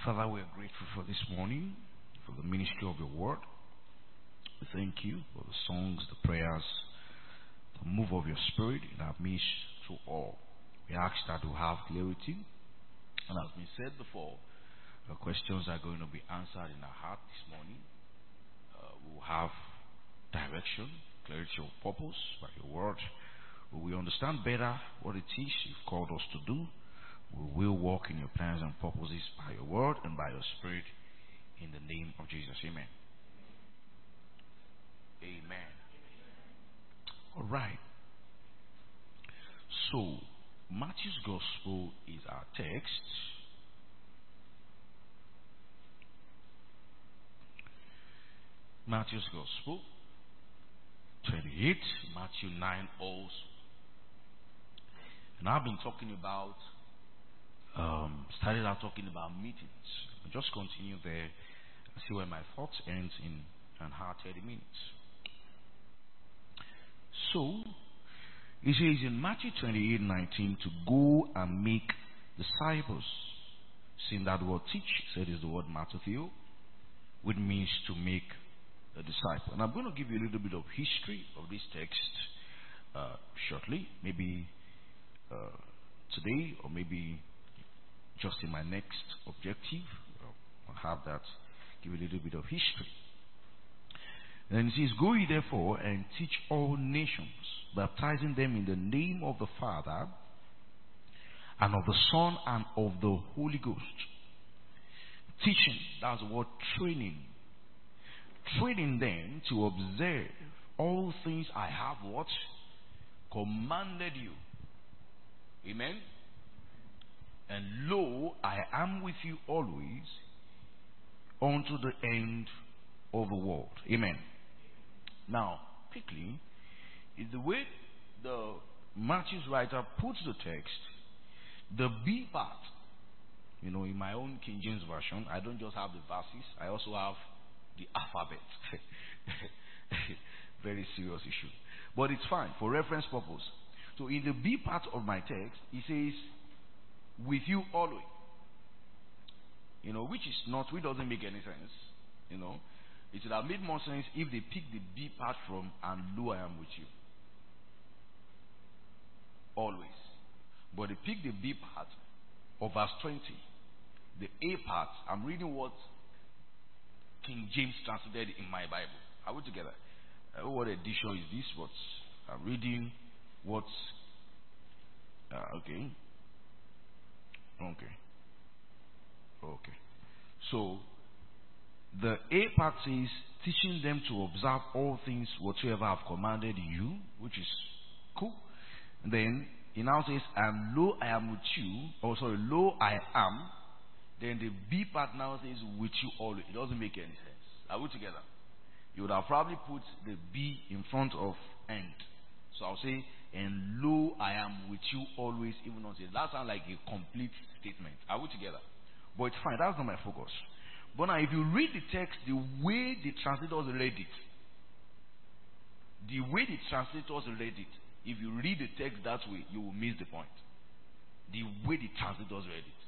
Father, we are grateful for this morning, for the ministry of your word. We thank you for the songs, the prayers, the move of your spirit in our midst to all. We ask that we have clarity. And as been said before, the questions are going to be answered in our heart this morning. We will have direction, clarity of purpose by your word. We will understand better what it is you've called us to do. We will walk in your plans and purposes by your word and by your spirit in the name of Jesus. Amen. Amen. All right. So, Matthew's Gospel is our text. Matthew's Gospel 28, Matthew 9 also. And I've been talking about, started out talking about meetings. I'll just continue there and see where my thoughts ends in an hour 30 minutes. So, it says in Matthew 28:19 to go and make disciples. Seeing that word teach, said is the word Matthew, which means to make a disciple. And I'm going to give you a little bit of history of this text shortly, maybe today or maybe just in my next objective. I'll have that, give you a little bit of history. And it says, go ye therefore and teach all nations, baptizing them in the name of the Father and of the Son and of the Holy Ghost. Teaching, that's the word training. Training them to observe all things I have what? Commanded you. Amen. And lo, I am with you always unto the end of the world. Amen. Now, quickly, is the way the Matthew's writer puts the text, the B part. You know, in my own King James Version, I don't just have the verses, I also have the alphabet. Very serious issue. But it's fine for reference purpose. So in the B part of my text, it says, with you always. You know, which doesn't make any sense. You know, it would have made more sense if they picked the B part from, and lo, I am with you. Always. But they picked the B part of verse 20. The A part, I'm reading what King James translated in my Bible. Are we together? What edition is this? What I'm reading? What's okay? So the A part says, teaching them to observe all things whatsoever I have commanded you, which is cool. And then he now says, and lo, I am with you. Lo, I am. Then the B part now says, with you always. It doesn't make any sense. Are we together? You would have probably put the B in front of and. So I'll say, and lo, I am with you always, even until. That sounds like a complete statement. Are we together? But it's fine. That's not my focus. But now, if you read the text the way the translators read it, if you read the text that way, you will miss the point. The way the translators read it.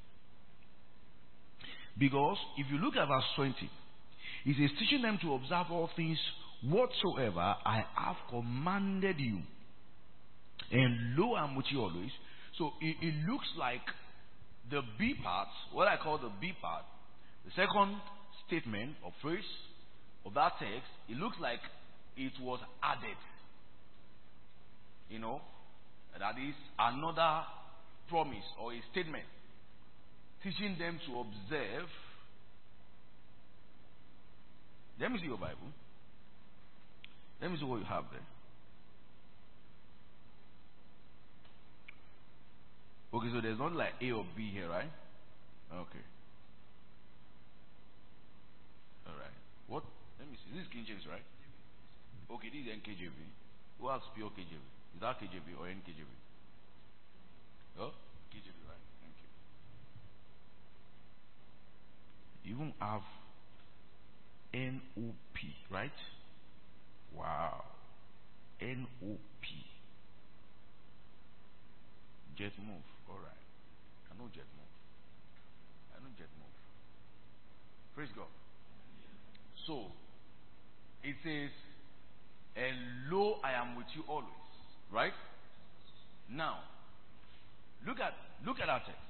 Because if you look at verse 20, it says, teaching them to observe all things whatsoever I have commanded you. And lo, I am with you always. So it looks like the B part, what I call the B part, the second statement or phrase of that text, it looks like it was added. You know, that is another promise or a statement. Teaching them to observe. Let me see your Bible. Let me see what you have there. Okay, so there's not like A or B here, right? Okay. Alright. What? Let me see. This is King James, right? Okay, this is NKJV. Who has pure KJV? Is that KJV or NKJV? Oh? KJV, right. Thank you. You even have NOP, right? Wow. NOP. Jet move. Alright. I know jet move. Praise God. So, it says, and lo, I am with you always. Right? Now, look at our text.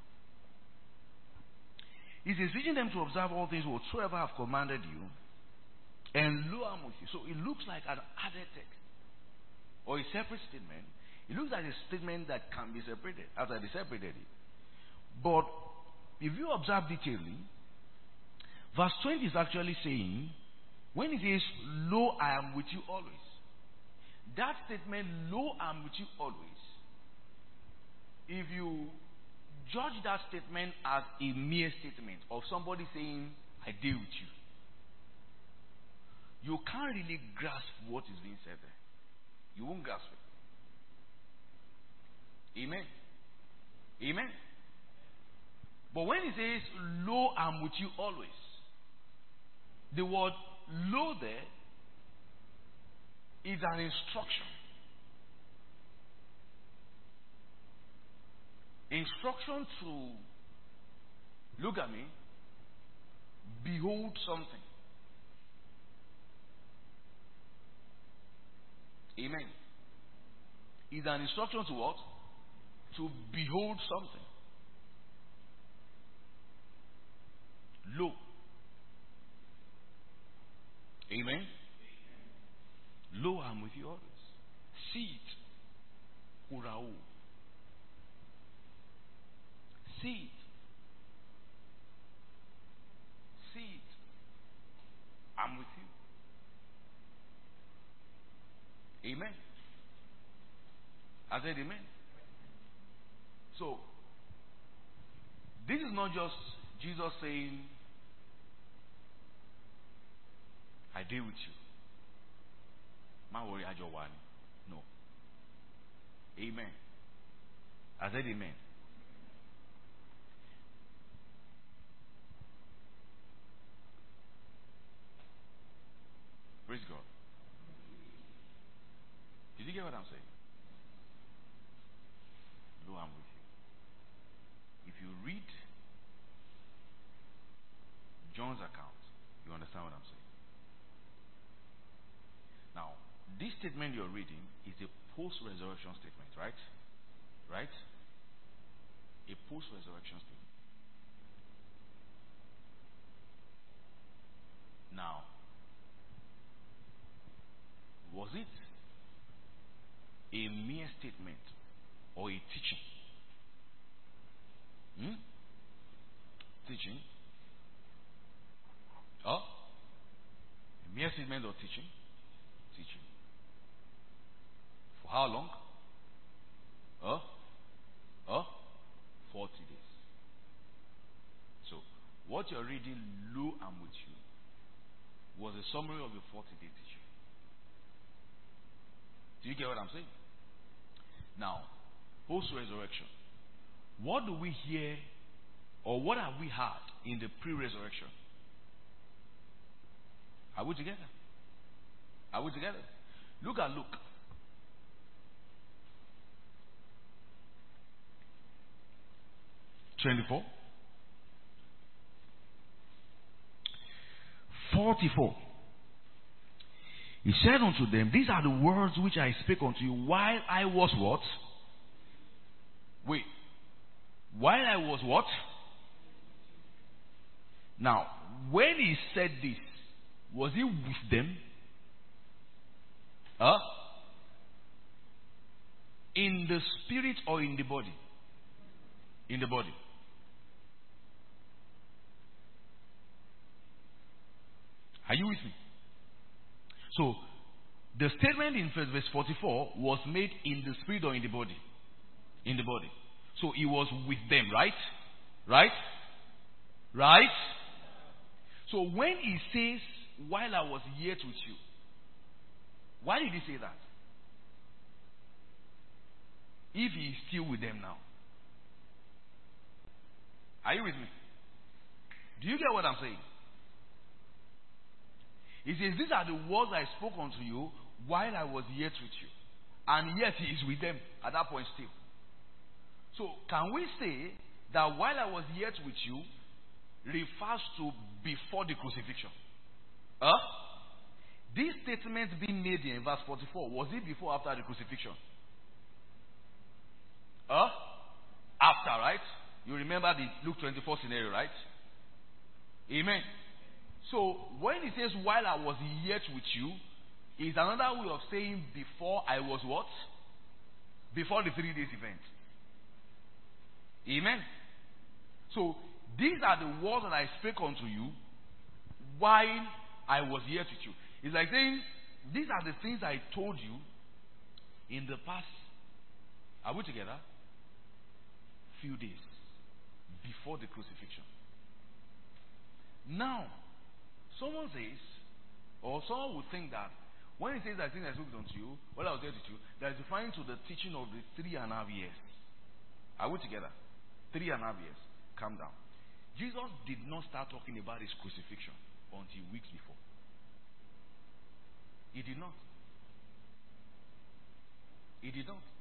He says, teaching them to observe all things whatsoever I have commanded you, and lo, I am with you. So it looks like an added text or a separate statement. It looks like a statement that can be separated after they separated it. But if you observe detailedly, verse 20 is actually saying, when it says, lo, I am with you always, that statement, lo, I am with you always, if you judge that statement as a mere statement of somebody saying, I deal with you, you can't really grasp what is being said there. You won't grasp it. Amen. Amen. But when he says, lo, I'm with you always, the word lo there is an instruction. Instruction to, look at me, behold something. Amen. Is an instruction to what? To behold something. Lo. Amen. Lo, I'm with you always. See it. Urao. See it. See it. I'm with you. Amen. I said amen. So, this is not just Jesus saying, I deal with you. My worry, I just want. No. Amen. I said amen. Praise God. Did you get what I'm saying? Lo, I'm with you. If you read John's account, you understand what I'm saying. Now, this statement you're reading is a post-resurrection statement, right? Right? A post-resurrection statement. Now, was it a mere statement or a teaching? Teaching? A mere statement or teaching? Teaching. For how long? 40 days. So, what you're reading, lo, I'm with you, was a summary of the 40-day teaching. Do you get what I'm saying? Now, post-resurrection, what do we hear or what have we heard in the pre-resurrection? Are we together? Are we together? Look at Luke. (24) 44. He said unto them, these are the words which I spake unto you while I was what? Wait. While I was what? Now, when he said this, was he with them? In the spirit or in the body? In the body. Are you with me? So, the statement in verse 44 was made in the spirit or in the body? In the body. So, he was with them, right? Right? Right? So, when he says, while I was yet with you, why did he say that? If he is still with them now. Are you with me? Do you get what I'm saying? He says, these are the words I spoke unto you while I was yet with you. And yet he is with them at that point still. So, can we say that while I was yet with you refers to before the crucifixion. This statement being made in verse 44, was it before or after the crucifixion? After, right? You remember the Luke 24 scenario, right? Amen. So when it says while I was yet with you, is another way of saying before I was what? Before the 3 days event. Amen. So these are the words that I spake unto you while I was yet with you. It's like saying these are the things I told you in the past. Are we together? Few days before the crucifixion. Now, someone says, or someone would think that when he says that thing I spoke unto you, while I was there with you, that is referring to the teaching of the 3.5 years. Are we together? 3.5 years. Calm down. Jesus did not start talking about his crucifixion until weeks before. He did not. He did not.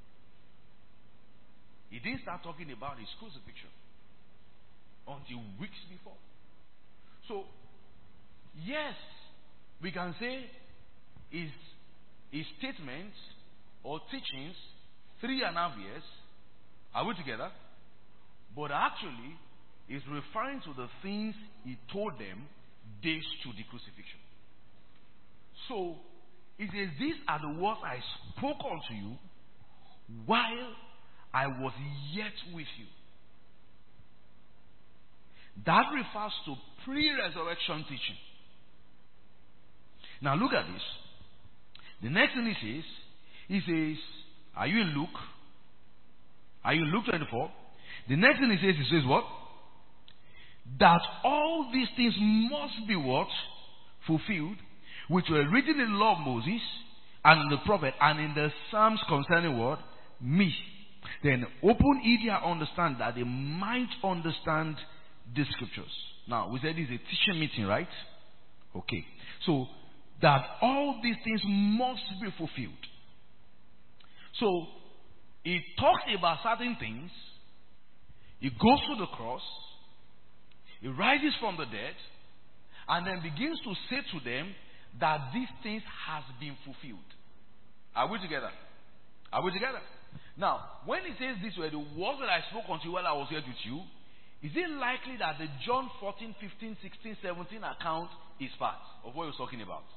He didn't start talking about his crucifixion until weeks before. So, yes, we can say his statements or teachings 3.5 years. Are we together? But actually, is referring to the things he told them days to the crucifixion. So, it says, these are the words I spoke unto you while I was yet with you. That refers to pre-resurrection teaching. Now look at this. The next thing he says, are you in Luke? Are you in Luke 24? The next thing he says what? That all these things must be what? Fulfilled, which were written in the law of Moses and in the prophet and in the Psalms concerning what? Me. Then open ear understand that they might understand the scriptures. Now, we said it's a teaching meeting, right? Okay. So, that all these things must be fulfilled. So, it talks about certain things. It goes to the cross. It rises from the dead. And then begins to say to them that these things has been fulfilled. Are we together? Are we together? Now, when he says these were the words that I spoke unto you while I was here with you, is it likely that the John 14, 15, 16, 17 account is part of what he's talking about?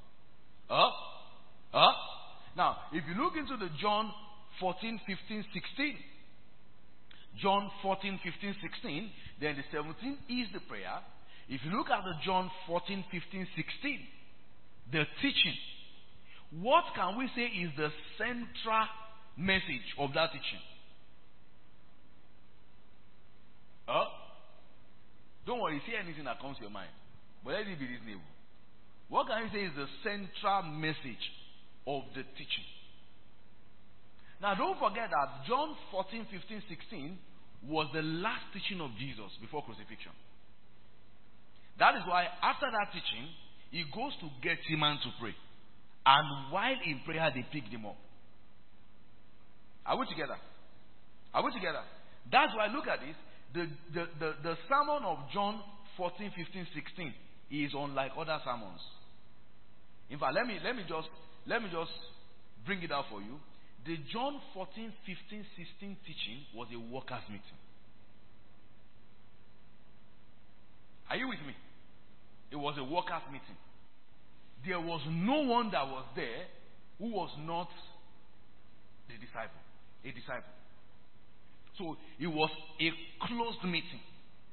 Now, if you look into the John 14, 15, 16, John 14, 15, 16, then the 17 is the prayer. If you look at the John 14, 15, 16, the teaching, what can we say is the central message of that teaching? Don't worry, say anything that comes to your mind. But let it be reasonable. What can you say is the central message of the teaching? Now don't forget that John 14, 15, 16 was the last teaching of Jesus before crucifixion. That is why after that teaching, he goes to Gethsemane to pray. And while in prayer, they picked him up. Are we together? Are we together? That's why, look at this. The sermon of John 14, 15, 16 is unlike other sermons. In fact, let me just bring it out for you. The John 14, 15, 16 teaching was a workers' meeting. Are you with me? It was a workers' meeting. There was no one that was there who was not the disciple, a disciple. So it was a closed meeting.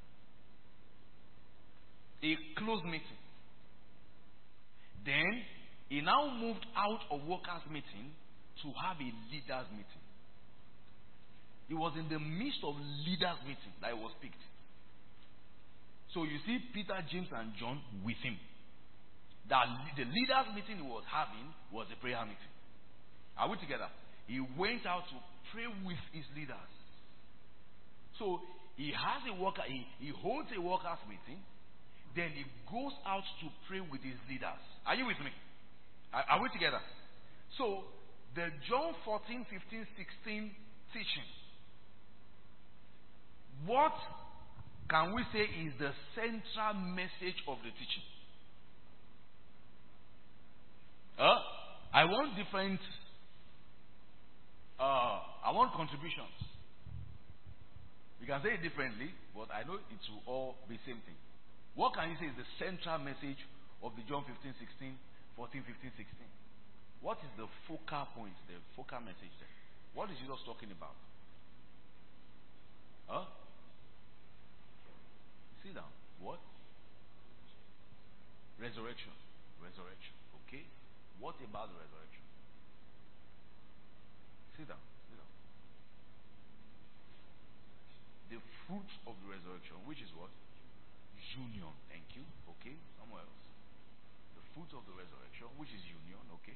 A closed meeting. Then he now moved out of workers' meeting to have a leaders' meeting. It was in the midst of leaders' meeting that he was picked. So you see Peter, James, and John with him. That the leaders' meeting he was having was a prayer meeting. Are we together? He went out to pray with his leaders. So he has a worker, he holds a workers' meeting, then he goes out to pray with his leaders. Are you with me? Are we together? So the John 14, 15, 16 teaching, what can we say is the central message of the teaching? I want different, I want contributions. You can say it differently, but I know it will all be the same thing. What can you say is the central message of the John 15, 16, 14, 15, 16? What is the focal point, the focal message there? What is Jesus talking about? Sit down. What? Resurrection. Resurrection. Okay. What about the resurrection? Sit down. Sit down. The fruit of the resurrection, which is what? Union. Thank you. Okay. Somewhere else. The fruit of the resurrection, which is union. Okay.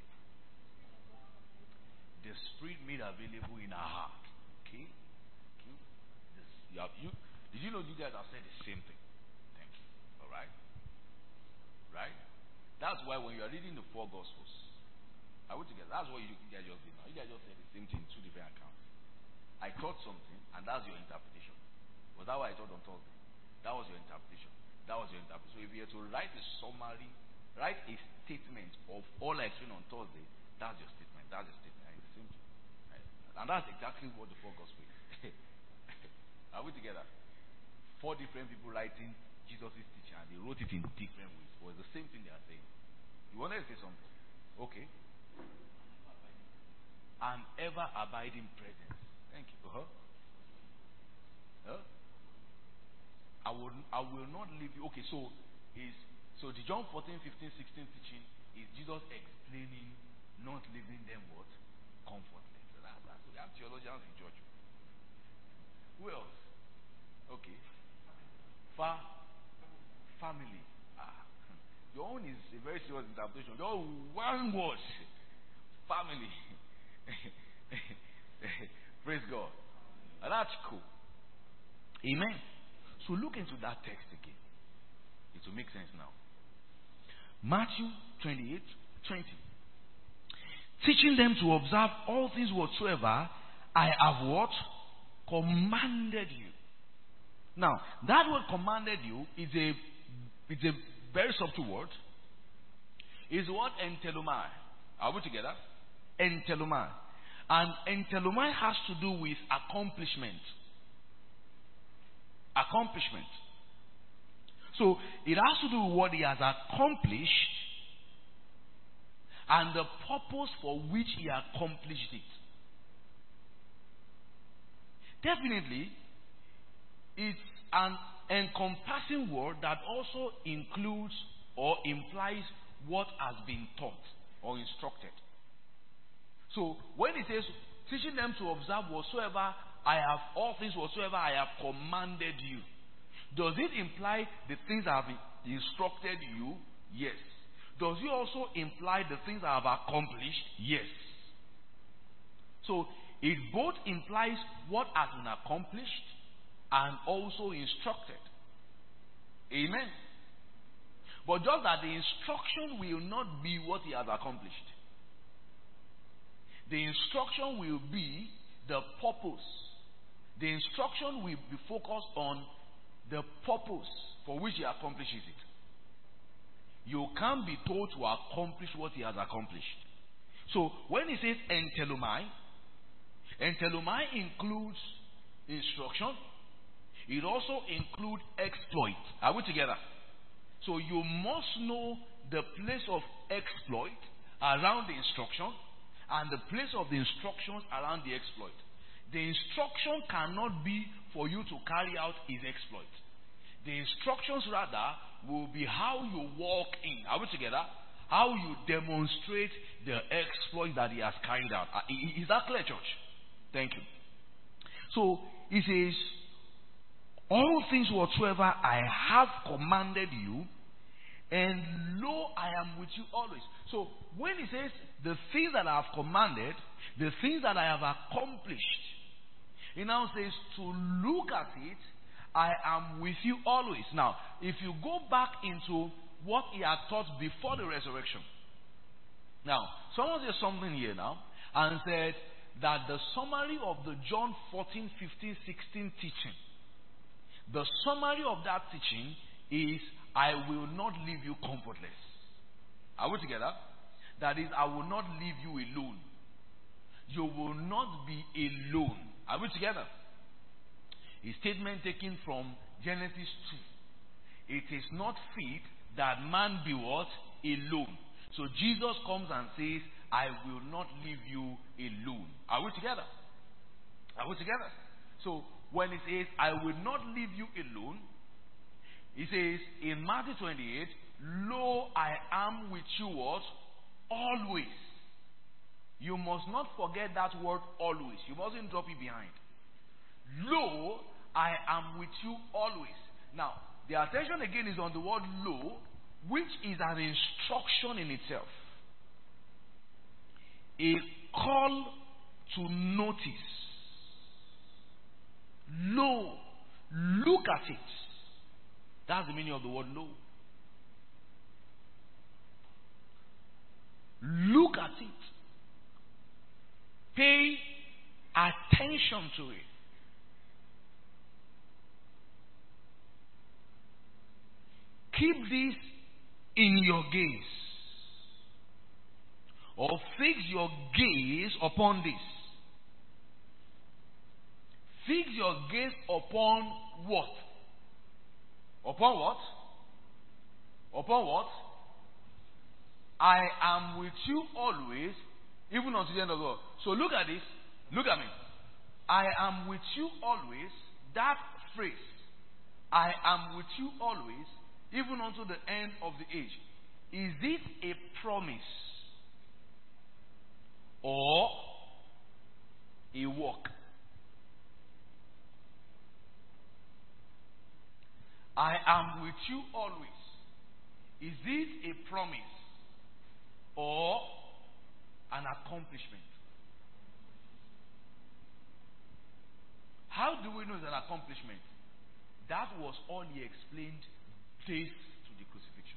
The Spirit made available in our heart. Okay. Thank you. Did you know you guys have said the same thing? Thank you. All right. Right. That's why when you are reading the four Gospels, I would together. That's what you guys just did now. You guys just said the same thing in two different accounts. I taught something, and that's your interpretation. Was that what I taught on Thursday? That was your interpretation. That was your interpretation. So if you had to write a summary, write a statement of all I explained on Thursday, that's your statement. That's your statement. And it's the same thing. Right? And that's exactly what the four Gospels is. Are we together? Four different people writing Jesus' teaching, and they wrote it in different ways. But it's the same thing they are saying. You wanted to say something? Okay. An ever abiding presence. Thank you. I will not leave you. Okay, so the John 14, 15, 16 teaching is Jesus explaining, not leaving them what? Comfortless. So we have theologians in church. Who else? Okay. Family. Your own is a very serious interpretation. Your one word. Family. Praise God. That's cool. Amen. So look into that text again. It will make sense now. Matthew 28, 20. Teaching them to observe all things whatsoever I have what? Commanded you. Now, that word commanded you is a very subtle word. Is the word entelomai. Are we together? Entelomai. And entelomai has to do with accomplishment. Accomplishment. So it has to do with what he has accomplished and the purpose for which he accomplished it. Definitely, it's an encompassing word that also includes or implies what has been taught or instructed. So when it says, teaching them to observe whatsoever all things whatsoever I have commanded you, does it imply the things I have instructed you? Yes. Does it also imply the things I have accomplished? Yes. So it both implies what has been accomplished and also instructed. Amen. But just that the instruction will not be what he has accomplished. The instruction will be the purpose. The instruction will be focused on the purpose for which he accomplishes it. You can't be told to accomplish what he has accomplished. So when he says entelomai includes instruction. It also includes exploit. Are we together? So you must know the place of exploit around the instruction and the place of the instructions around the exploit. The instruction cannot be for you to carry out his exploit. The instructions rather will be how you walk in. Are we together? How you demonstrate the exploit that he has carried out. Is that clear, church? Thank you. So he says, all things whatsoever I have commanded you, and lo, I am with you always. So when he says the things that I have commanded, the things that I have accomplished, he now says to look at it, I am with you always. Now, if you go back into what he had taught before the resurrection. Now, someone said something here now and said that the summary of the John 14, 15, 16 teaching, The summary of that teaching is, I will not leave you comfortless. Are we together? That is, I will not leave you alone. You will not be alone. Are we together? A statement taken from Genesis 2. It is not fit that man be what? Alone. So Jesus comes and says, I will not leave you alone. Are we together? Are we together? So when it says, I will not leave you alone, it says in Matthew 28, lo, I am with you what? Always. You must not forget that word always. You mustn't drop it behind. Lo, I am with you always. Now, the attention again is on the word lo, which is an instruction in itself. A call to notice. Lo, look at it. That's the meaning of the word lo. Look at it. Pay attention to it. Keep this in your gaze. Or fix your gaze upon this. Fix your gaze upon what? Upon what? Upon what? I am with you always, even unto the end of the world. So look at this. Look at me. I am with you always. That phrase, I am with you always, even unto the end of the age. Is it a promise or a work? I am with you always. Is it a promise or an accomplishment? How do we know it's an accomplishment? That was all he explained days to the crucifixion.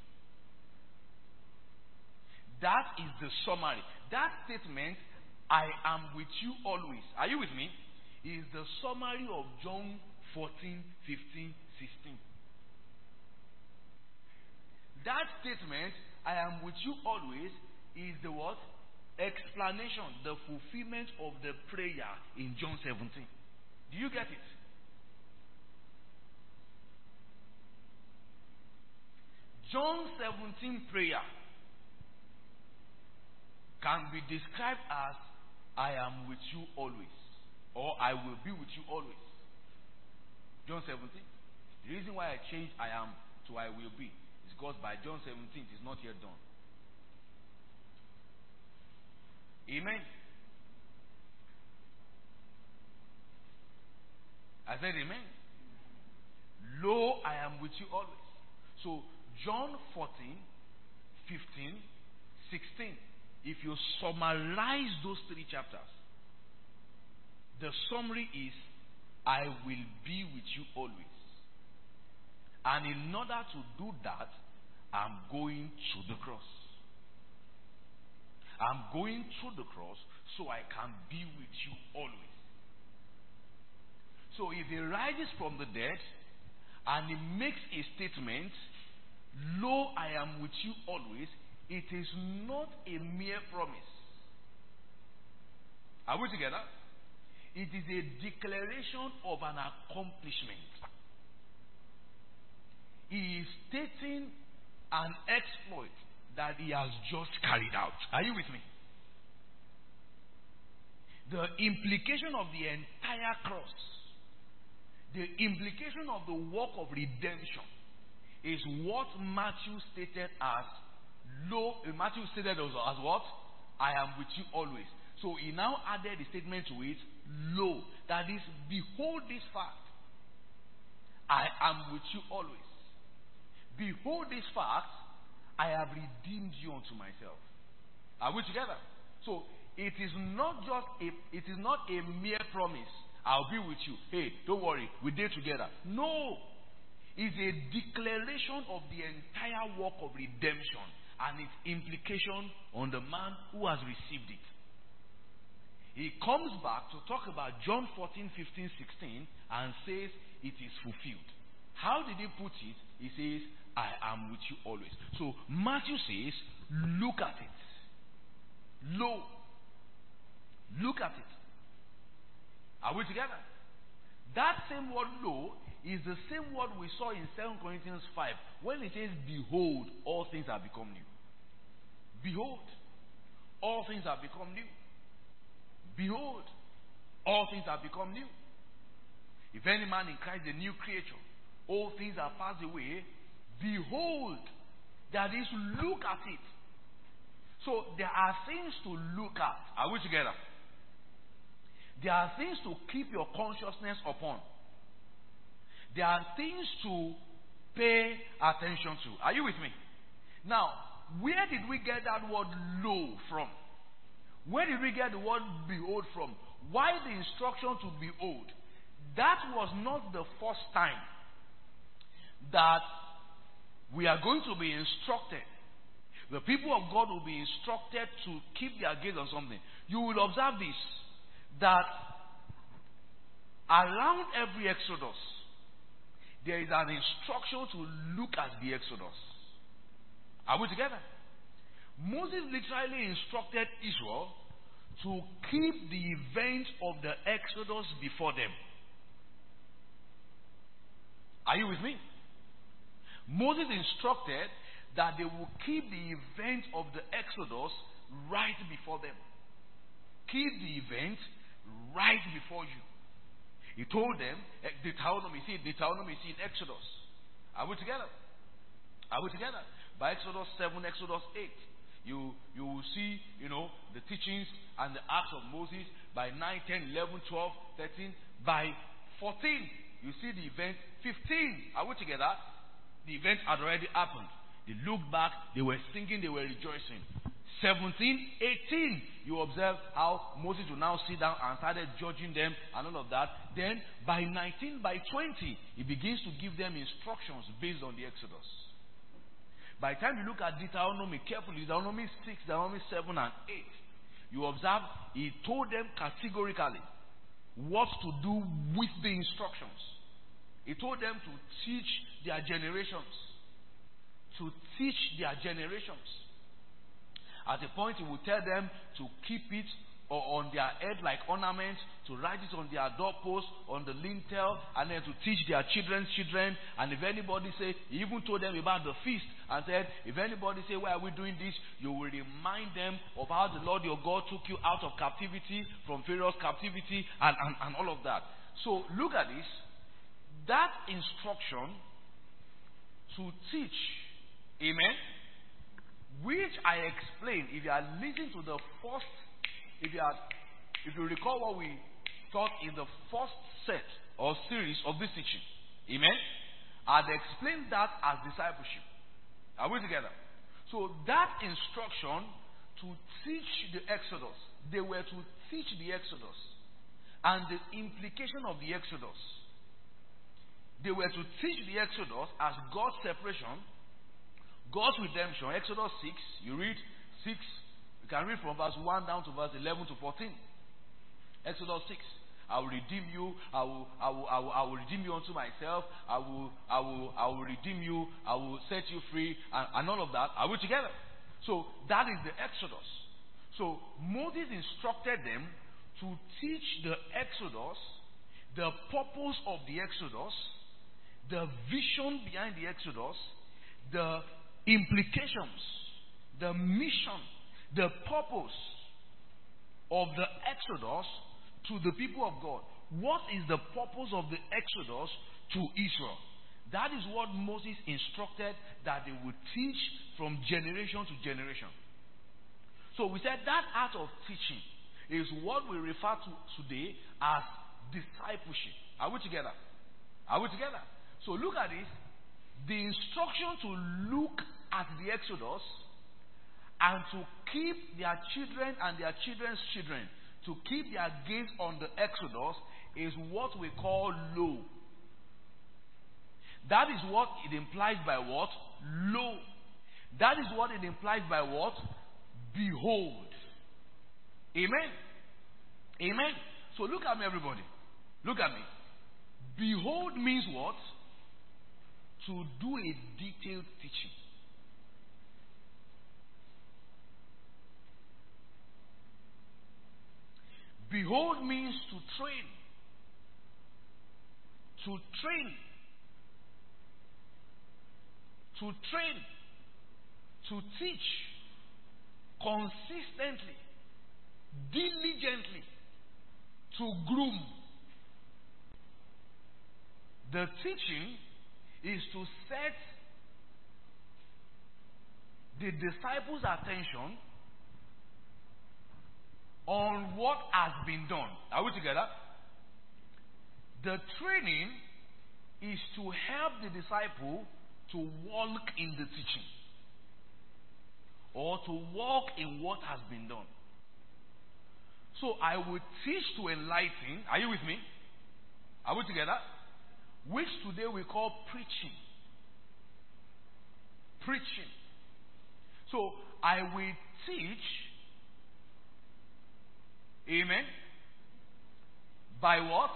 That is the summary. That statement, I am with you always. Are you with me? Is the summary of John 14, 15, 16. That statement, I am with you always, is the what? Explanation, the fulfillment of the prayer in John 17. Do you get it? John 17 prayer can be described as, I am with you always, or I will be with you always. John 17. The reason why I changed I am to I will be is because by John 17 it is not yet done. Amen. I said amen. Lo, I am with you always. So John 14, 15, 16. If you summarize those three chapters, the summary is, I will be with you always. And in order to do that, I'm going to the cross. I'm going to the cross so I can be with you always. So if he rises from the dead and he makes a statement, lo, I am with you always, it is not a mere promise. Are we together? It is a declaration of an accomplishment. He is stating an exploit that he has just carried out. Are you with me? The implication of the entire cross, the implication of the work of redemption, is what Matthew stated as, lo, Matthew stated as what? I am with you always. So he now added the statement to it, lo, that is, behold this fact, I am with you always. Behold this fact, I have redeemed you unto myself. Are we together? So it is not a mere promise, I'll be with you. Hey, don't worry, we did together. No. It's a declaration of the entire work of redemption and its implication on the man who has received it. He comes back to talk about John 14, 15, 16 and says, it is fulfilled. How did he put it? He says, I am with you always. So Matthew says, look at it. Lo. Look at it. Are we together? That same word lo is the same word we saw in 2 Corinthians 5 when it says, behold, all things have become new. Behold, all things have become new. Behold, all things have become new. If any man in Christ is a new creature, all things are passed away. Behold, that is, look at it. So there are things to look at. Are we together? There are things to keep your consciousness upon. There are things to pay attention to. Are you with me? Now, where did we get that word lo from? Where did we get the word behold from? Why the instruction to behold? That was not the first time that we are going to be instructed. The people of God will be instructed to keep their gaze on something. You will observe this, that around every Exodus, there is an instruction to look at the Exodus. Are we together? Moses literally instructed Israel to keep the event of the Exodus before them. Are you with me? Moses instructed that they will keep the event of the Exodus right before them. Keep the event right before you. He told them, Deuteronomy, see in Exodus. Are we together? Are we together? By Exodus 7, Exodus 8, you will see, the teachings and the acts of Moses. By 9, 10, 11, 12, 13. By 14, you see the event. 15, are we together? The event had already happened. They looked back, they were singing, they were rejoicing. 17, 18, you observe how Moses will now sit down and started judging them and all of that. Then by 19, by 20, he begins to give them instructions based on the Exodus. By the time you look at Deuteronomy carefully, Deuteronomy 6, Deuteronomy 7 and 8, you observe he told them categorically what to do with the instructions. He told them to teach their generations. To teach their generations. At a point, he would tell them to keep it on their head like ornaments, to write it on their doorpost, on the lintel, and then to teach their children's children. And if anybody say, he even told them about the feast and said, if anybody say, why are we doing this? You will remind them of how the Lord your God took you out of captivity, from Pharaoh's captivity, and all of that. So look at this. That instruction to teach, amen, which I explained, if you are listening to the first, if you recall what we taught in the first set or series of this teaching, amen, I'd explained that as discipleship. Are we together? So that instruction to teach the Exodus, they were to teach the Exodus and the implication of the Exodus. They were to teach the Exodus as God's separation, God's redemption. Exodus 6, you read 6, you can read from verse 1 down to verse 11 to 14. Exodus 6, I will redeem you, I will redeem you unto myself, I will redeem you, I will set you free, and all of that. Are we together? So that is the Exodus. So Moses instructed them to teach the Exodus, the purpose of the Exodus, the vision behind the Exodus, the implications, the mission, the purpose of the Exodus to the people of God. What is the purpose of the Exodus to Israel? That is what Moses instructed that they would teach from generation to generation. So we said that art of teaching is what we refer to today as discipleship. Are we together? Are we together? So look at this. The instruction to look at the Exodus and to keep their children and their children's children, to keep their gaze on the Exodus, is what we call lo. That is what it implies by what? Lo. That is what it implies by what? Behold. Amen. Amen. So look at me, everybody. Look at me. Behold means what? To do a detailed teaching. Behold means to train. To train. To train. To teach. Consistently. Diligently. To groom. The teaching is to set the disciples' attention on what has been done. Are we together? The training is to help the disciple to walk in the teaching or to walk in what has been done. So I will teach to enlighten. Are you with me? Are we together? Which today we call preaching. Preaching. So I will teach, amen, by what?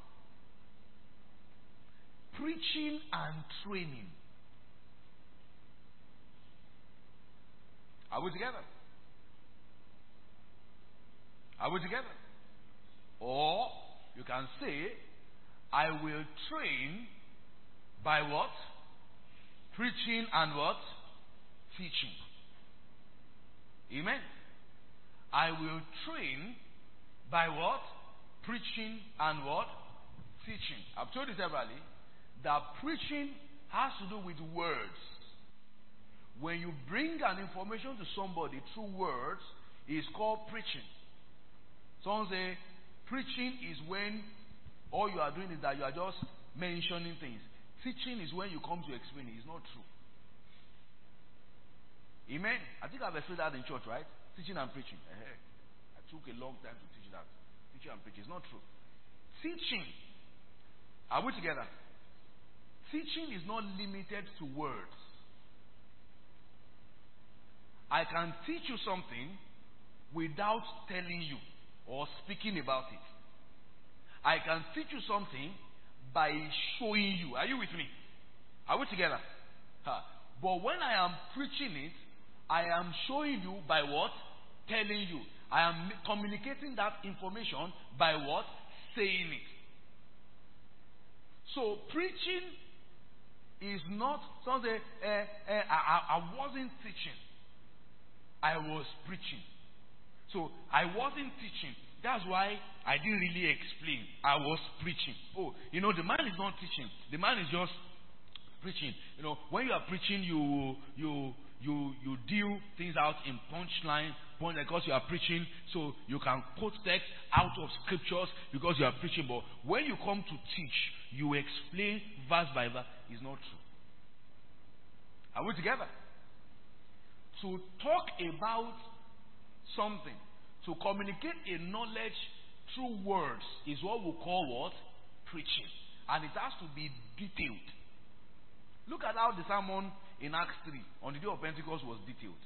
Preaching and training. Are we together? Are we together? Or you can say, I will train by what? Preaching and what? Teaching. Amen. I will train by what? Preaching and what? Teaching. I've told you severally that preaching has to do with words. When you bring an information to somebody through words, it's called preaching. Some say preaching is when all you are doing is that you are just mentioning things. Teaching is when you come to explain it. It's not true. Amen. I think I've explained that in church, right? Teaching and preaching. I took a long time to teach that. Teaching and preaching. It's not true. Teaching. Are we together? Teaching is not limited to words. I can teach you something without telling you or speaking about it. I can teach you something by showing you. Are you with me? Are we together? But when I am preaching it, I am showing you by what? Telling you. I am communicating that information by what? Saying it. So preaching is not something. I wasn't teaching. I was preaching. So I wasn't teaching. That's why I didn't really explain. I was preaching. Oh, the man is not teaching. The man is just preaching. When you are preaching, you deal things out in punchline, because you are preaching, so you can quote text out of scriptures because you are preaching. But when you come to teach, you explain verse by verse. It's not true. Are we together? To talk about something, to communicate a knowledge through words is what we call what? Preaching. And it has to be detailed. Look at how the sermon in Acts 3 on the day of Pentecost was detailed.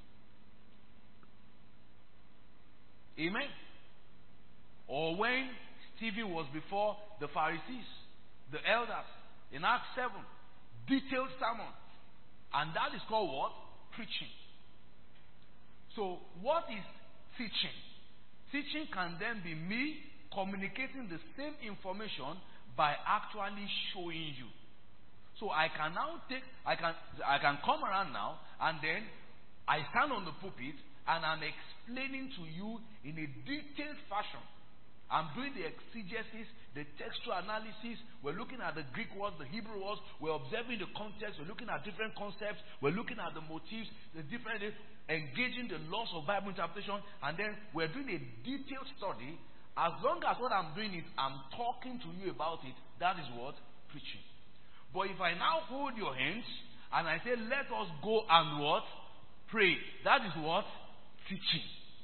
Amen. Or when Stephen was before the Pharisees, the elders, in Acts 7, detailed sermon. And that is called what? Preaching. So what is teaching? Teaching can then be me communicating the same information by actually showing you. So I can now I can come around now and then I stand on the pulpit and I'm explaining to you in a detailed fashion. I'm doing the exegesis, the textual analysis. We're looking at the Greek words, the Hebrew words. We're observing the context. We're looking at different concepts. We're looking at the motifs, the different, engaging the laws of Bible interpretation. And then we're doing a detailed study. As long as what I'm doing is I'm talking to you about it, that is what? Preaching. But if I now hold your hands and I say, let us go and what? Pray. That is what? Teaching.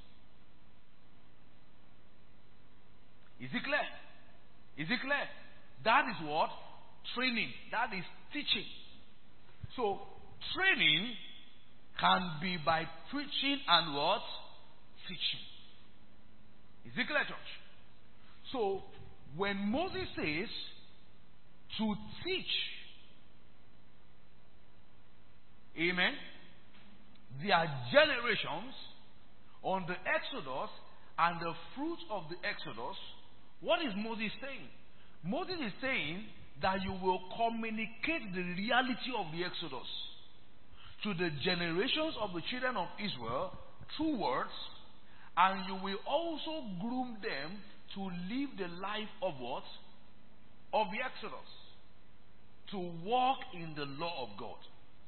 Is it clear? Is it clear? That is what? Training. That is teaching. So, training can be by preaching and what? Teaching. Is it clear, church? So, when Moses says, to teach, amen, their generations on the Exodus and the fruit of the Exodus. What is Moses saying? Moses is saying that you will communicate the reality of the Exodus to the generations of the children of Israel through words, and you will also groom them to live the life of what? Of the Exodus. To walk in the law of God.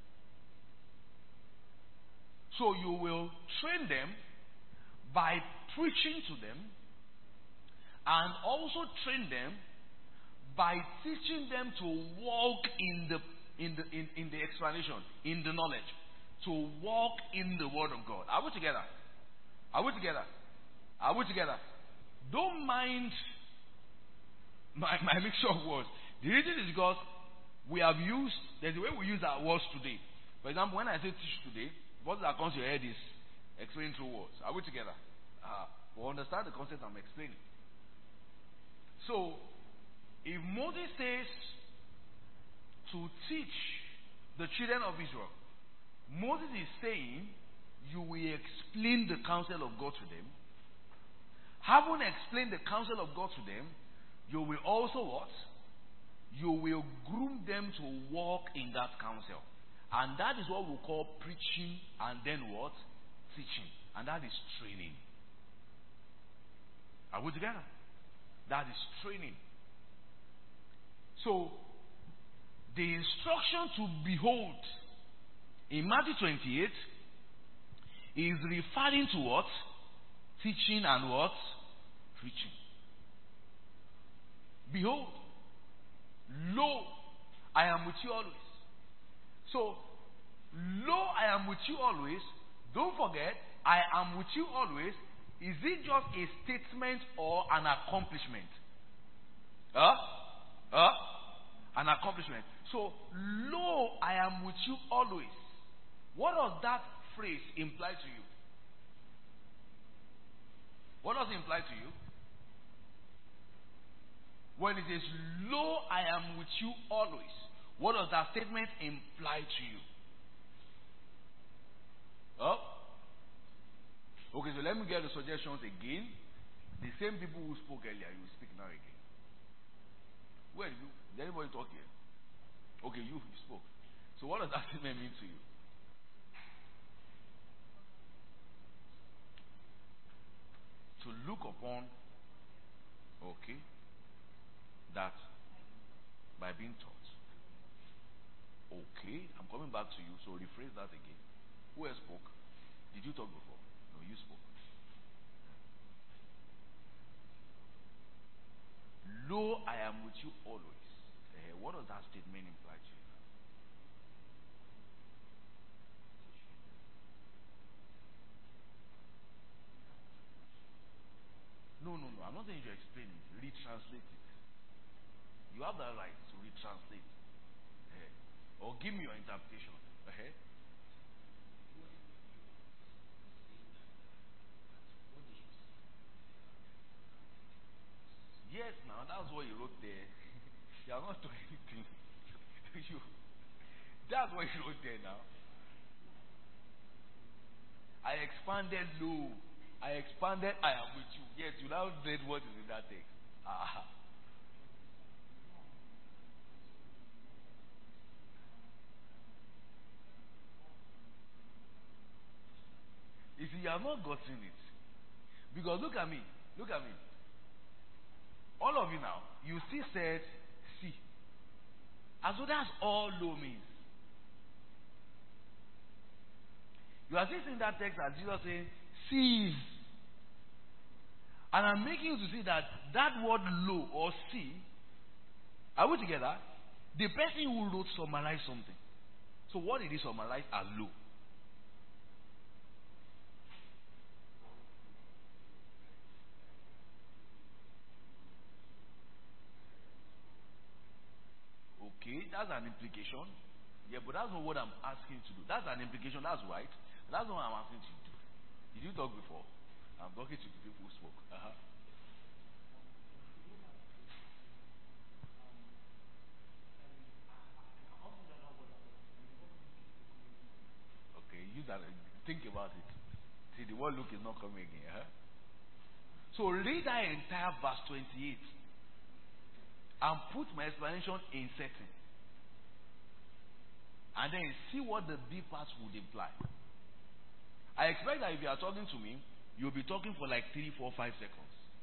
So you will train them by preaching to them, and also train them by teaching them to walk in the explanation, in the knowledge, to walk in the word of God. Are we together? Are we together? Are we together? Don't mind my mixture of words. The reason is because there's a way we use our words today. For example, when I say teach today, what that comes to your head is explain through words. Are we together? We understand the concept I'm explaining. So, if Moses says to teach the children of Israel, Moses is saying you will explain the counsel of God to them. Having explained the counsel of God to them, you will also what? You will groom them to walk in that counsel. And that is what we call preaching, and then what? Teaching. And that is training. Are we together? That is training. So, the instruction to behold in Matthew 28 is referring to what? Teaching and what? Preaching. Behold, lo, I am with you always. So, lo, I am with you always. Don't forget, I am with you always. Is it just a statement or an accomplishment? An accomplishment. So, lo, I am with you always. What does that phrase imply to you? What does it imply to you? When it says, lo, I am with you always, what does that statement imply to you? Okay, so let me get the suggestions again. The same people who spoke earlier, you will speak now again. Where did you? Did anybody talk here? Okay, you spoke. So what does that statement mean to you? To look upon, okay, that by being taught. Okay, I'm coming back to you, so rephrase that again. Who else spoke? Did you talk before? No, you spoke. Lo, I am with you always. What does that statement imply to you? No. I'm not saying you explain it. Retranslate it. You have that right to retranslate. Or give me your interpretation. Yes, now that's what you wrote there. You are not doing anything. That's what you wrote there now. I expanded low. I expanded I am with you. Yes, you now read what is in that text. You see, you have not gotten it. Because look at me. Look at me. All of you now, you still said see. As though that's all low means. You are still seeing that text as Jesus saying, sees. And I'm making you to see that word low or see, are we together? The person who wrote summarized something. So what did he summarize as low? Okay, that's an implication. Yeah, but that's not what I'm asking you to do. That's an implication, that's right. That's not what I'm asking you to do. Did you talk before? I'm talking to the people who spoke. Think about it. See, the word look is not coming again. Huh? So read that entire verse 28 and put my explanation in setting. And then see what the B parts would imply. I expect that if you are talking to me, you'll be talking for like 3, 4, 5 seconds.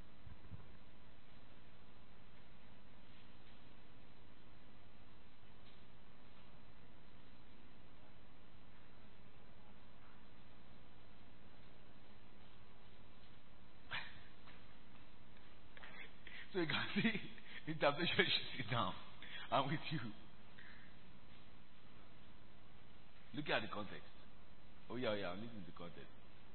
So you can see, interpretation should sit down. I'm with you. Look at the context. Oh yeah, I'm listening to the context.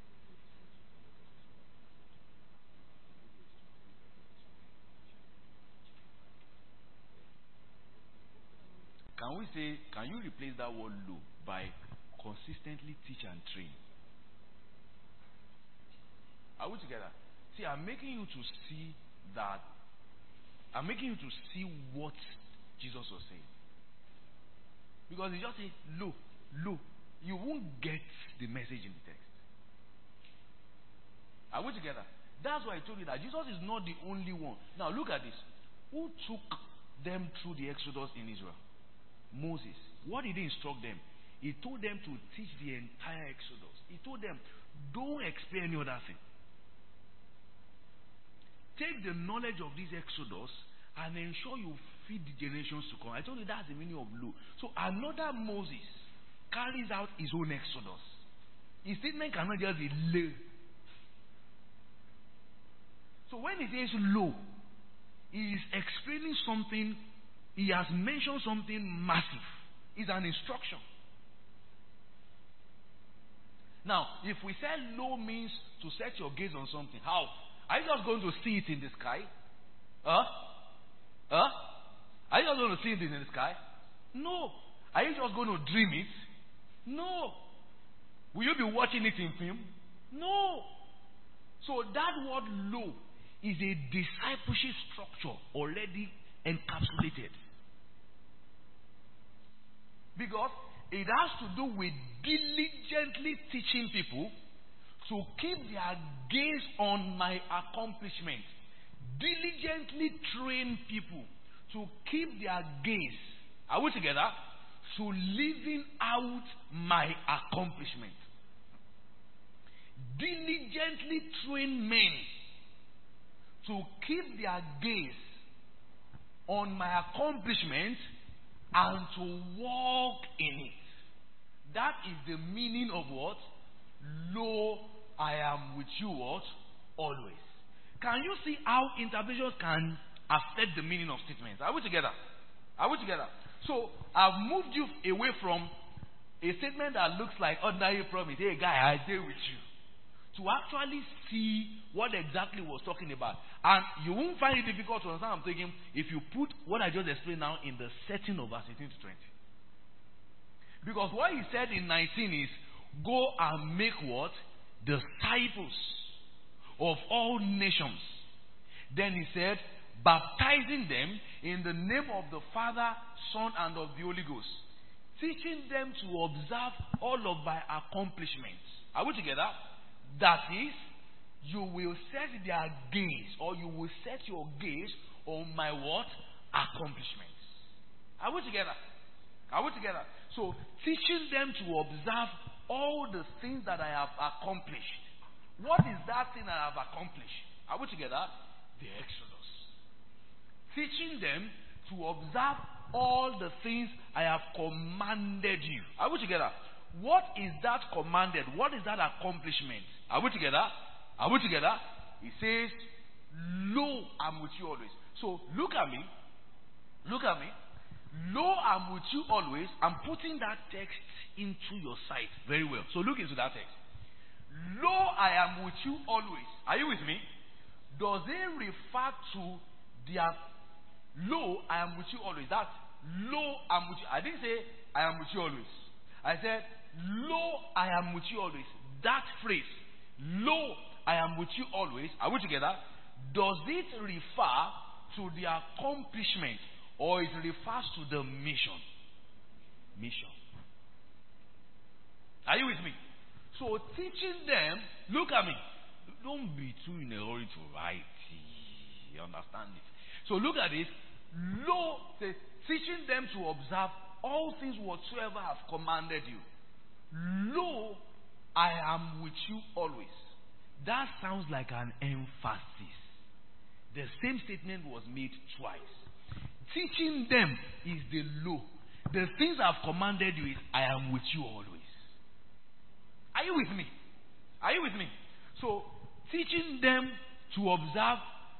Can you replace that word low by consistently teach and train? Are we together? See, I'm making you to see what Jesus was saying. Because he just said low. You won't get the message in the text. Are we together? That's why I told you that Jesus is not the only one. Now look at this. Who took them through the Exodus in Israel? Moses. What did he instruct them? He told them to teach the entire Exodus. He told them, don't explain any other thing. Take the knowledge of this Exodus and ensure you feed the generations to come. I told you that's the meaning of law. So another Moses carries out his own Exodus. His statement cannot just be law. So when he says law, he is explaining something. He has mentioned something massive. It's an instruction. Now, if we say law means to set your gaze on something, how? Are you just going to see it in the sky? Are you just going to see it in the sky? No. Are you just going to dream it? No. Will you be watching it in film? No. So that word law is a discipleship structure already encapsulated. Because it has to do with diligently teaching people to keep their gaze on my accomplishment. Diligently train people to keep their gaze, are we together? To living out my accomplishment. Diligently train men to keep their gaze on my accomplishment and to walk in it. That is the meaning of what? Lo, I am with you what? Always. Can you see how interpretations can affect the meaning of statements? Are we together? Are we together? So, I've moved you away from a statement that looks like ordinary promise. Hey guy, I stay with you. To actually see what exactly was talking about. And you won't find it difficult to understand what I'm thinking if you put what I just explained now in the setting of verse 18 to 20. Because what he said in 19 is, go and make what? Disciples of all nations. Then he said, baptizing them in the name of the Father, Son, and of the Holy Ghost. Teaching them to observe all of my accomplishments. Are we together? That is, you will set their gaze, or you will set your gaze on my what? Accomplishments. Are we together? Are we together? So, teaching them to observe all the things that I have accomplished. What is that thing I have accomplished? Are we together? The Exodus. Teaching them to observe all the things I have commanded you. Are we together? What is that commanded? What is that accomplishment? Are we together? Are we together? He says, lo, I'm with you always. So look at me. Look at me. Lo, I'm with you always. I'm putting that text into your sight very well. So look into that text. Lo, I am with you always. Are you with me? Does it refer to their lo, I am with you always? That's lo, I'm with you. I didn't say I am with you always. I said, lo, I am with you always. That phrase, lo, I am with you always. Are we together? Does it refer to the accomplishment, or it refers to the mission? Mission. Are you with me? So teaching them, look at me. Don't be too in a hurry to write. You understand it? So look at this. Lo, says, teaching them to observe all things whatsoever I have commanded you. Lo, I am with you always. That sounds like an emphasis. The same statement was made twice. Teaching them is the lo. The things I have commanded you is I am with you always. Are you with me? Are you with me? So, teaching them to observe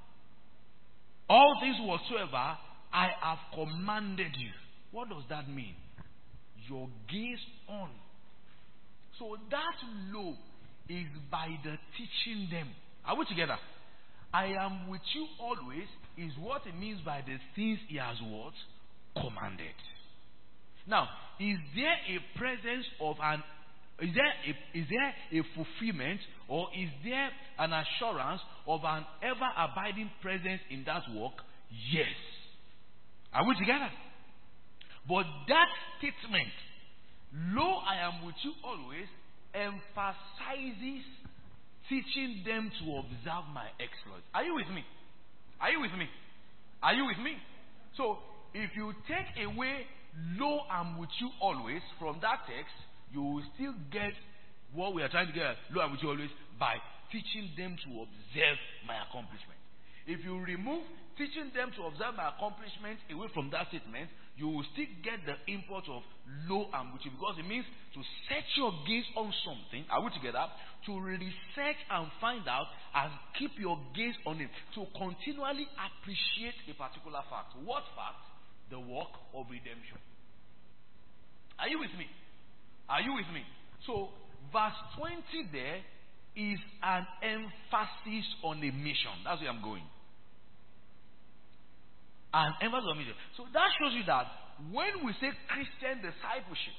all things whatsoever I have commanded you. What does that mean? Your gaze on. So that law is by the teaching them. Are we together? I am with you always is what it means by the things he has what? Commanded. Now, is there a presence of an is there a fulfillment, or is there an assurance of an ever-abiding presence in that work? Yes. Are we together? But that statement, lo, I am with you always, emphasizes teaching them to observe my exploits. Are you with me? Are you with me? Are you with me? So, if you take away, lo, I'm with you always, from that text, you will still get what we are trying to get, lo, I'm with you always, by teaching them to observe my accomplishment. If you remove teaching them to observe my accomplishment away from that statement, you will still get the import of lo, I'm with you, because it means to set your gaze on something. Are we together? To research and find out and keep your gaze on it. To continually appreciate a particular fact. What fact? The work of redemption. Are you with me? Are you with me? So, verse 20 there is an emphasis on a mission. That's where I'm going. An emphasis on mission. So that shows you that when we say Christian discipleship,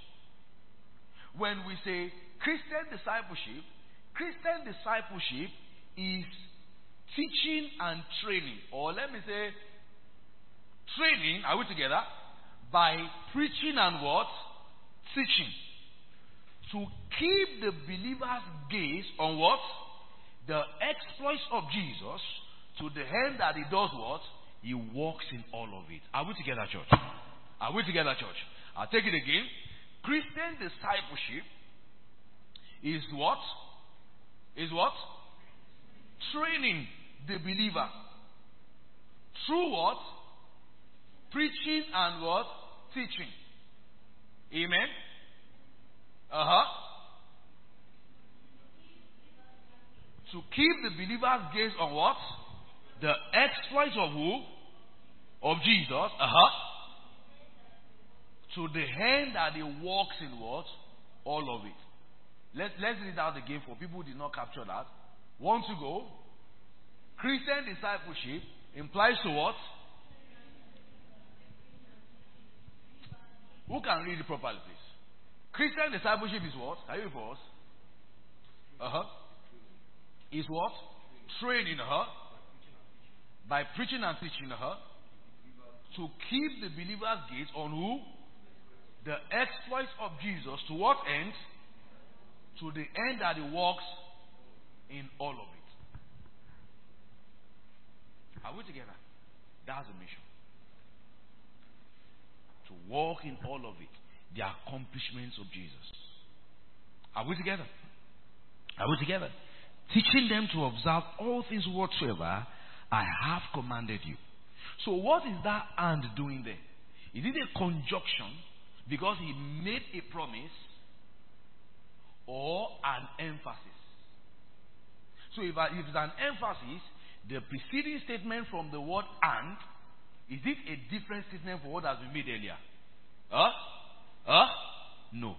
Christian discipleship is teaching and training, or let me say training, are we together? By preaching and what? Teaching. To keep the believer's gaze on what? The exploits of Jesus, to the end that he does what? He walks in all of it. Are we together, church? Are we together, church? I'll take it again. Christian discipleship is what? Is what? Training the believer. Through what? Preaching and what? Teaching. Amen? To keep the believer's gaze on what? The exploits of who? Of Jesus. To the end that he walks in what? All of it. Let's read out again for people who did not capture that. 1 to go. Christian discipleship implies to what? Who can read it properly, please? Christian discipleship is what? Can you read for us? Is what? Training, by preaching and teaching, to keep the believer's gaze on who? The exploits of Jesus. To what end? To the end that he walks in all of it. Are we together? That's the mission. To walk in all of it. The accomplishments of Jesus. Are we together? Are we together? Teaching them to observe all things whatsoever I have commanded you. So what is that and doing there? Is it a conjunction because he made a promise, or an emphasis? So if it's an emphasis, the preceding statement from the word and, is it a different statement for what has been made earlier? No.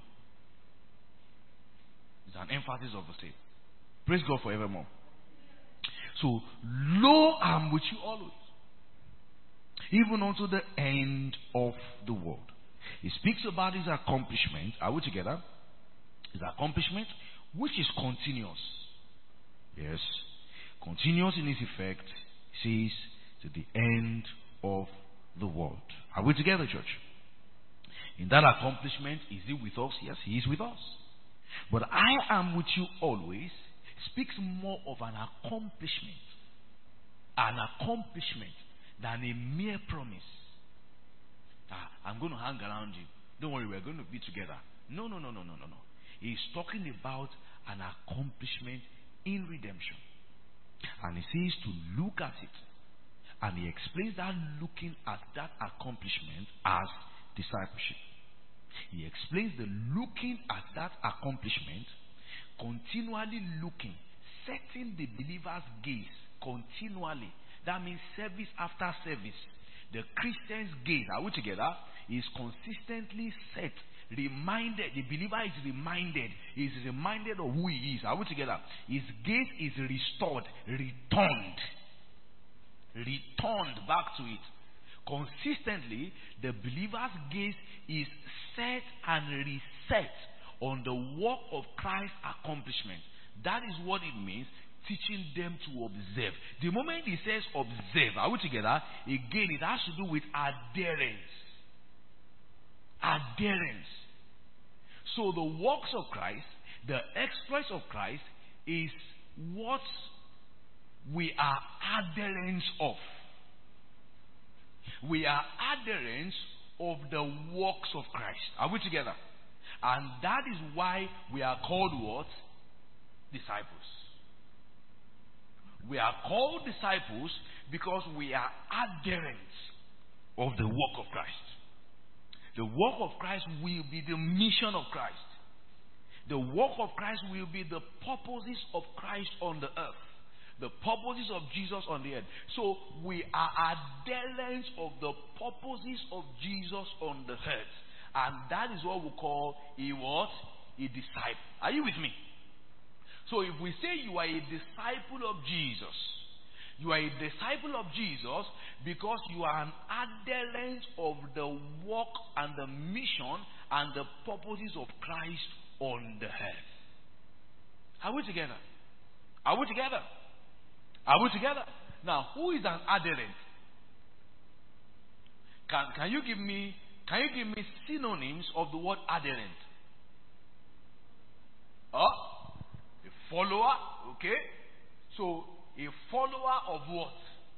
It's an emphasis of the same. Praise God forevermore. So, lo, I'm with you always, even unto the end of the world. He speaks about his accomplishment. Are we together? His accomplishment, which is continuous. Yes. Continuous in its effect, he says, to the end of the world. Are we together, church? In that accomplishment, is he with us? Yes, he is with us. But I am with you always speaks more of an accomplishment than a mere promise. I'm going to hang around you. Don't worry, we're going to be together. No. He's talking about an accomplishment in redemption. And he says to look at it. And he explains that looking at that accomplishment as discipleship. He explains the looking at that accomplishment, continually looking, setting the believer's gaze continually. That means service after service. The Christian's gaze, are we together? Is consistently set, reminded. The believer is reminded of who he is. Are we together? His gaze is restored, returned back to it. Consistently, the believer's gaze is set and reset on the work of Christ's accomplishment. That is what it means, teaching them to observe. The moment he says observe, are we together? Again, it has to do with adherence. Adherence. So the works of Christ, the exploits of Christ, is what we are adherents of. We are adherents of the works of Christ. Are we together? And that is why we are called what? Disciples. We are called disciples because we are adherents of the work of Christ. The work of Christ will be the mission of Christ. The work of Christ will be the purposes of Christ on the earth. The purposes of Jesus on the earth. So we are adherents of the purposes of Jesus on the earth. And that is what we call a what? A disciple. Are you with me? So if we say you are a disciple of Jesus, you are a disciple of Jesus because you are an adherent of the work and the mission and the purposes of Christ on the earth. Are we together? Are we together? Are we together? Now, who is an adherent? Can you give me synonyms of the word adherent? A follower, okay? So, a follower of what?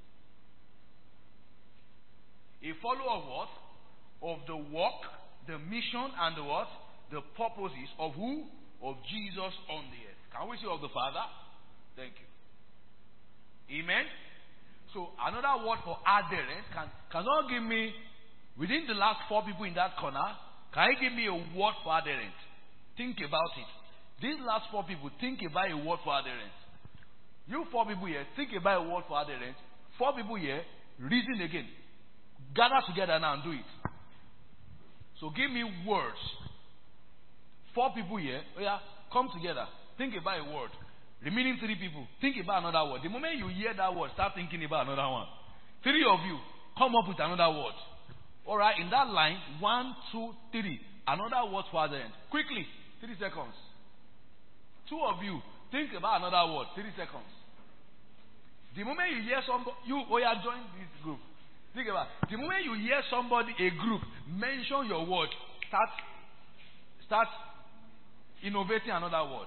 A follower of what? Of the work, the mission, and the what? The purposes of who? Of Jesus on the earth. Can we say of the Father? Thank you. Amen. So another word for adherent, can you give me, within the last 4 people in that corner, can you give me a word for adherent? Think about it. These last 4 people, think about a word for adherent. You 4 people here, think about a word for adherent. 4 people here, reason again. Gather together now and do it. So give me words. 4 people here, oh yeah, come together. Think about a word. Remaining 3 people, think about another word. The moment you hear that word, start thinking about another one. 3 of you, come up with another word. Alright, in that line, 1, 2, 3. Another word for adherent. Quickly, 3 seconds. 2 of you, think about another word. 3 seconds. The moment you hear somebody, join this group. Think about it. The moment you hear somebody, a group, mention your word. Start innovating another word.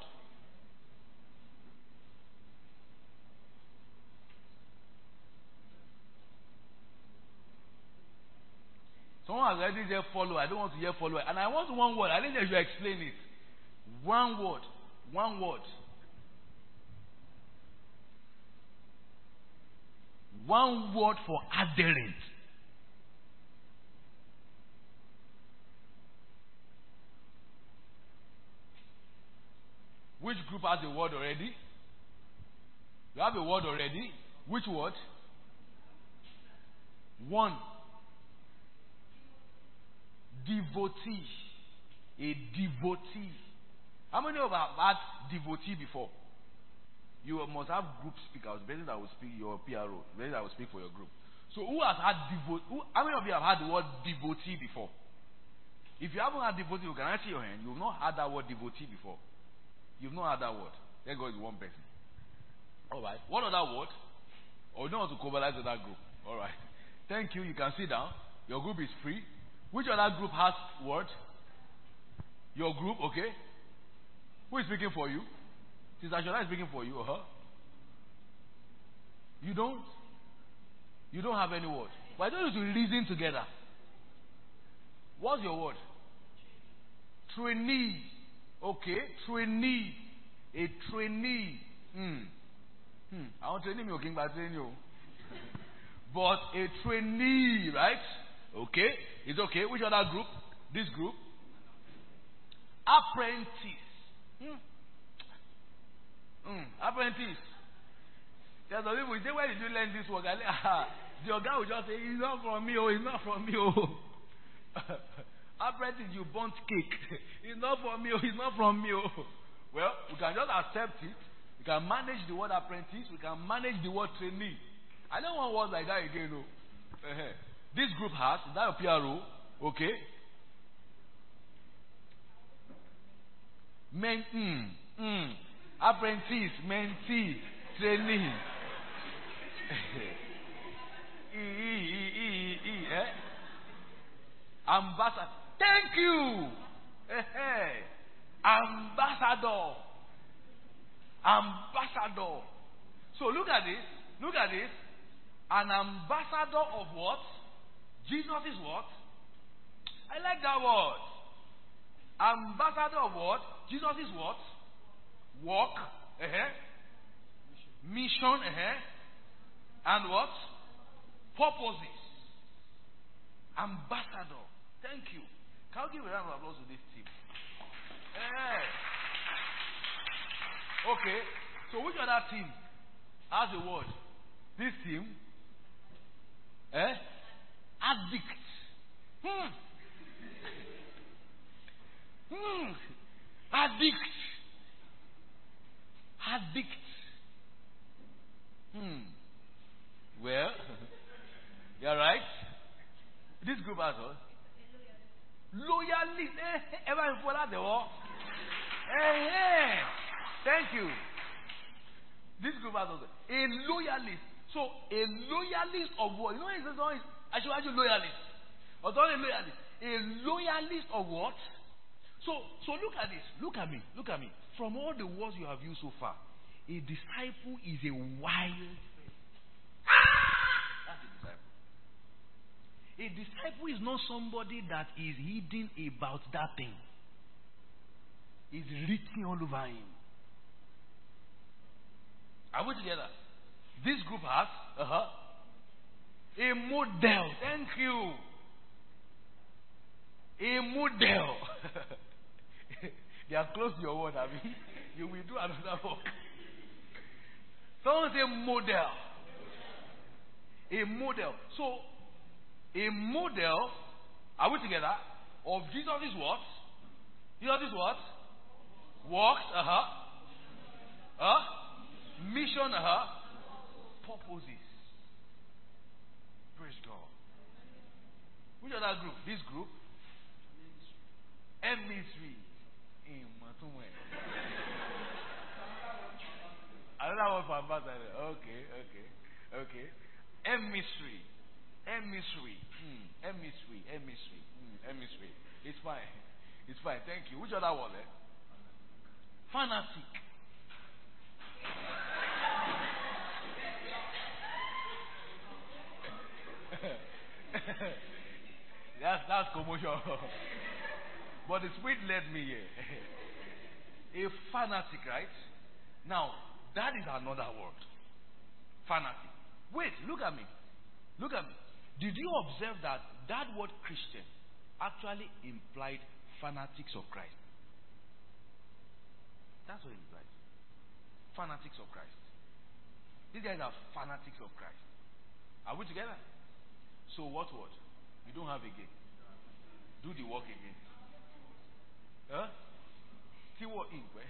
Someone has already said follow. I don't want to hear follow. And I want one word. I think that you explain it. One word. One word. One word for adherent. Which group has a word already? You have a word already. Which word? One. Devotee. A devotee. How many of you have had devotee before? You must have group speakers, better that will speak your PRO, better that will speak for your group. So who has had how many of you have had the word devotee before? If you haven't had devotee, you can answer your hand. You've not had that word devotee before. You've not had that word. There goes one person. Alright. What other word? Or you don't want to cobalize with that group. Alright. Thank you. You can sit down. Your group is free. Which other group has word? Your group, okay? Who is speaking for you? Sister Shola is speaking for you. You don't? You don't have any word. Why don't you reason together? What's your word? Trainee. Okay, trainee. A trainee. I want training you, King, but train you. But a trainee, right? Okay, it's okay. Which other group? This group. Apprentice. Apprentice. There's some people say, where did you learn this work? The guy will just say, it's not from me, it's not from me, Apprentice, you burnt cake. It's not from me, it's not from me, Well, we can just accept it. We can manage the word apprentice. We can manage the word trainee. I don't want words like that again, This group has, is that a PRO? Okay. Apprentice, mentee, trainee. Ambassador. Thank you. Ambassador. Ambassador. So look at this. Look at this. An ambassador of what? Jesus is what? I like that word. Ambassador of what? Jesus is what? Work. Mission. And what? Purposes. Ambassador. Thank you. Can you give a round of applause to this team? Okay. So which other team has a word? This team? Addict. Addict. Addict. Well, you're right. This group has what? Loyalist. Everyone follow the war. Thank you. This group has also a loyalist. So a loyalist of what? You know, it's actually loyalist. Or not a loyalist. A loyalist of what? So look at this. Look at me. Look at me. From all the words you have used so far, a disciple is a wild. That's a disciple. A disciple is not somebody that is hidden about that thing. It's written all over him. Are we together? This group has a model. Thank you. A model. They are close to your word, Abby. You will do another work. Someone say model. A model. So, a model, are we together? Of Jesus is what? Jesus is what? Works, mission, purposes. Praise God. Which other group? This group? Ministry. Another one for ambassador. Okay. Emissary. It's fine. Thank you. Which other one? Fanatic. That's commotion. But the Spirit led me here. A fanatic, right? Now, that is another word. Fanatic. Wait, look at me. Did you observe that word Christian actually implied fanatics of Christ? That's what it implies. Fanatics of Christ. These guys are fanatics of Christ. Are we together? So what word? You don't have again. Do the work again. See what in where?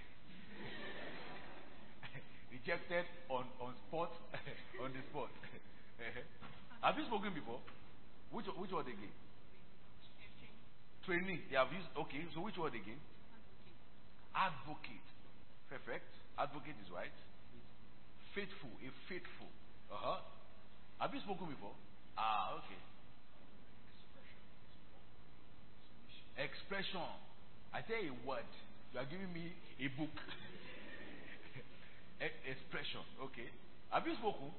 Rejected on spot on the spot. Have you spoken before? Which word again? Training. They have used. Okay, so which word again? Advocate. Perfect. Advocate is right. Faithful. A faithful. Have you spoken before? Okay. Expression. I say a word. You You are giving me a book. Expression. Okay. Have you spoken?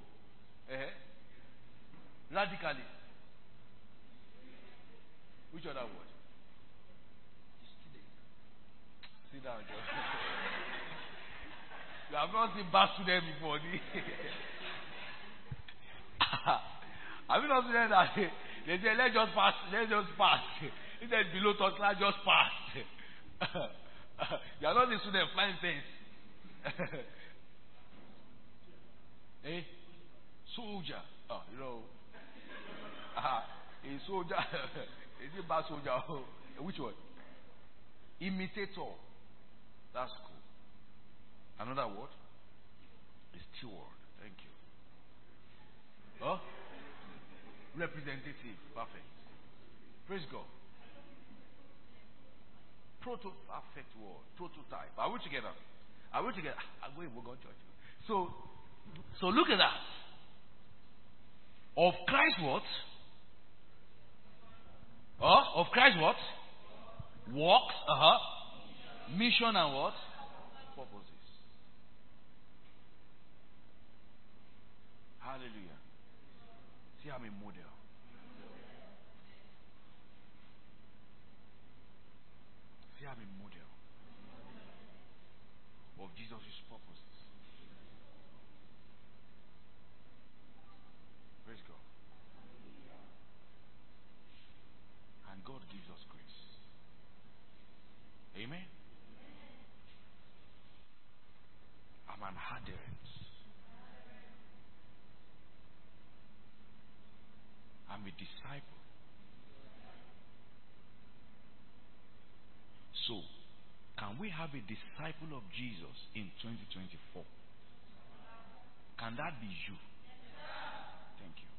Radically. Which other word? Sit down, John. You have not seen bad students before. Have you not seen that? They say, let's just pass. Let's just pass. If there's below third class, just pass. You are not the student flying things. Eh? Soldier. Oh, you know. A soldier. Is it bad soldier? Which one? Imitator. That's cool. Another word is steward. Thank you. Huh? Representative. Perfect. Praise God. Perfect word. Prototype. Are we together? Are we together? I'm going to go to church. So look at that. Of Christ what? Of Christ what? Works. Mission and what? Purposes. Hallelujah. See, I'm a model. See, I'm a model of Jesus' purposes. Praise God. And God gives us grace. Amen. I'm an adherent. I'm a disciple. So, can we have a disciple of Jesus in 2024? Can that be you? Thank you.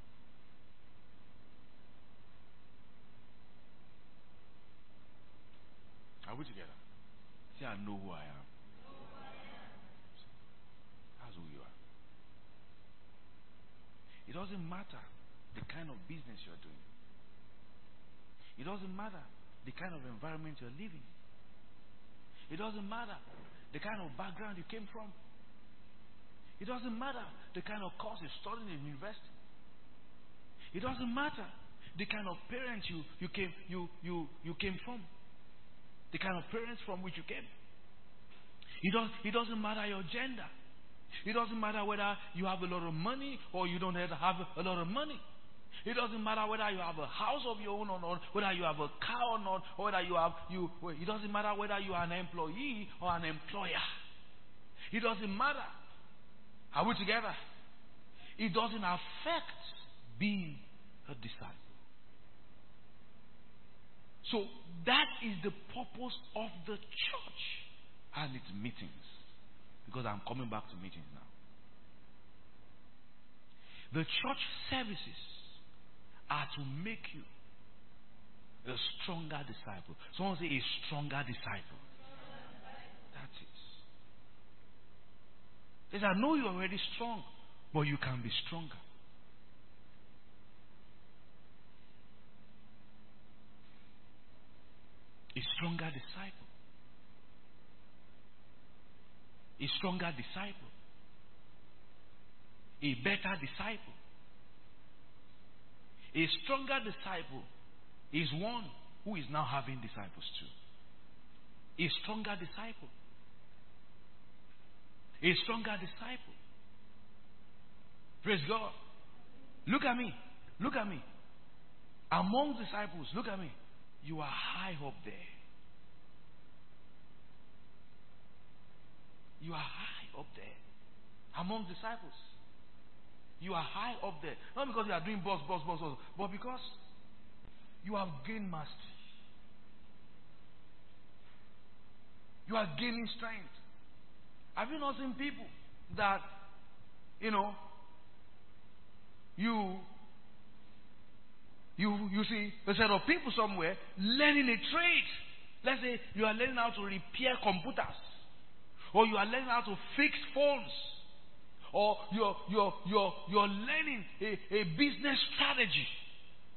Are we together? See, I know who I am. That's who you are. It doesn't matter the kind of business you're doing. It doesn't matter the kind of environment you're living in. It doesn't matter the kind of background you came from. It doesn't matter the kind of course you studied in university. It doesn't matter the kind of parents you came from. The kind of parents from which you came. It doesn't matter your gender. It doesn't matter whether you have a lot of money or you don't have a lot of money. It doesn't matter whether you have a house of your own or not, whether you have a car or not, or whether it doesn't matter whether you are an employee or an employer. It doesn't matter. Are we together? It doesn't affect being a disciple. So that is the purpose of the church and its meetings. Because I'm coming back to meetings now. The church services are to make you a stronger disciple. Someone say a stronger disciple. That's it. Yes, I know you're already strong, but you can be stronger. A stronger disciple. A stronger disciple. A better disciple. A stronger disciple is one who is now having disciples too. A stronger disciple. A stronger disciple. Praise God. Look at me. Look at me. Among disciples, look at me. You are high up there. You are high up there. Among disciples. You are high up there. Not because you are doing boss, but because you have gained mastery. You are gaining strength. Have you not seen people that, you see a set of people somewhere learning a trade. Let's say you are learning how to repair computers, or you are learning how to fix phones, or you're learning a business strategy,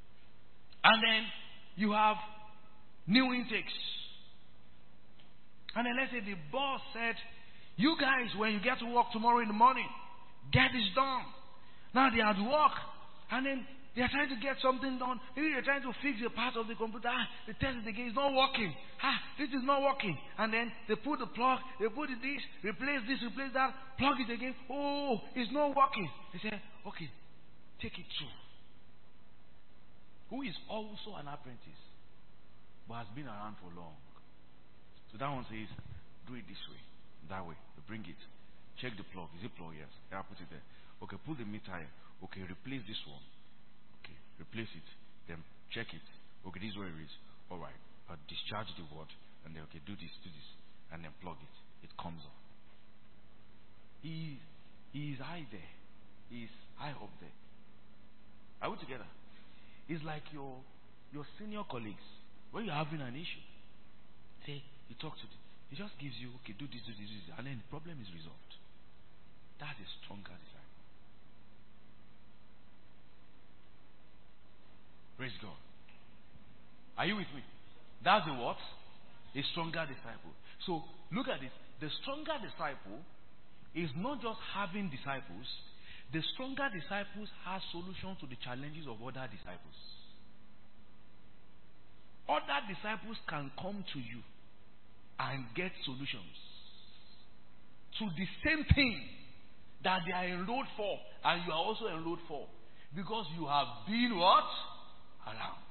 and then you have new intakes, And then let's say the boss said, you guys, when you get to work tomorrow in the morning, get this done. Now they are at work. And then they are trying to get something done. Maybe they're trying to fix a part of the computer. They test it again. It's not working. This is not working. And then they put the plug, they put this, replace that, plug it again. Oh, it's not working. They say, okay, take it through. Who is also an apprentice, but has been around for long. So that one says, do it this way, that way. Bring it. Check the plug. Is it plug? Yes. Yeah, put it there. Okay, put the meter here. Okay, replace this one. Okay, replace it. Then check it. Okay, this is where it is. Alright. Discharge the word. And then, okay, do this. And then plug it. It comes off. He is high there. He is high up there. Are we together? It's like your senior colleagues. When you're having an issue, say, you talk to them. He just gives you, okay, do this, and then the problem is resolved. That's a stronger disciple. Praise God. Are you with me? That's a what? A stronger disciple. So, look at this. The stronger disciple is not just having disciples. The stronger disciples have solutions to the challenges of other disciples. Other disciples can come to you and get solutions to the same thing that they are enrolled for and you are also enrolled for, because you have been what? Around.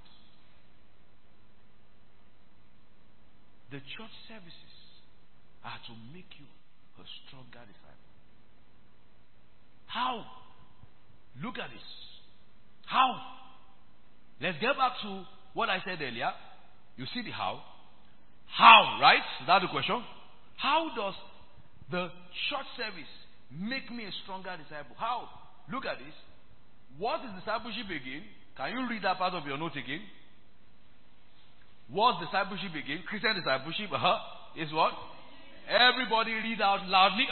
The church services are to make you a stronger disciple. How? Look at this. How? Let's get back to what I said earlier. You see the how? How, right? Is that the question? How does the church service make me a stronger disciple? How? Look at this. What is discipleship again? Can you read that part of your note again? What's discipleship again? Christian discipleship, is what? Everybody read out loudly,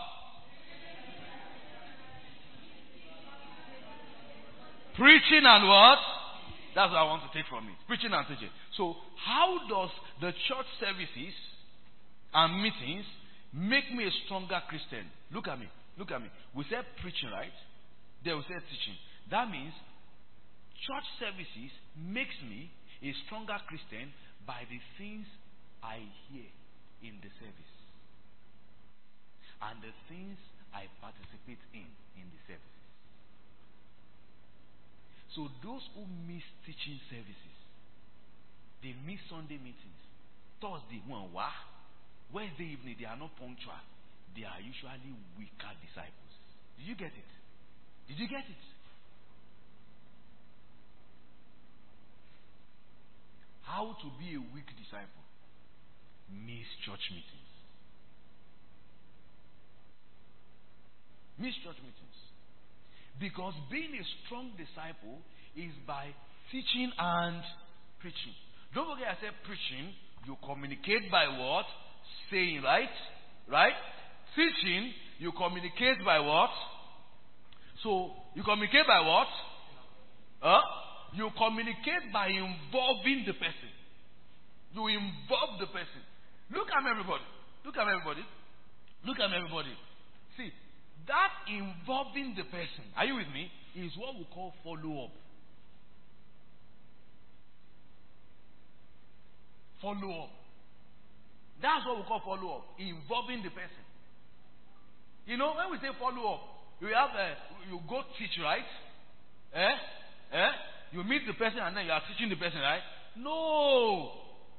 Preaching and what? That's what I want to take from it. Preaching and teaching. So, how does the church services and meetings make me a stronger Christian? Look at me. Look at me. We said preaching, right? Then we said teaching. That means church services makes me a stronger Christian by the things I hear in the service and the things I participate in the services. So those who miss teaching services, they miss Sunday meetings. Thursday, Wednesday evening, they are not punctual. They are usually weaker disciples. Did you get it? Did you get it? How to be a weak disciple? Miss church meetings. Miss church meetings. Because being a strong disciple is by teaching and preaching. Don't forget I said preaching. You communicate by what? Saying, right? Right? Teaching, you communicate by what? So, you communicate by what? You communicate by involving the person. You involve the person. Look at me, everybody. Look at me, everybody. Look at me, everybody. See, that involving the person, are you with me, is what we call follow-up. Follow-up. That's what we call follow-up. Involving the person. You know, when we say follow-up, you have you go teach, right? You meet the person and then you are teaching the person, right? No.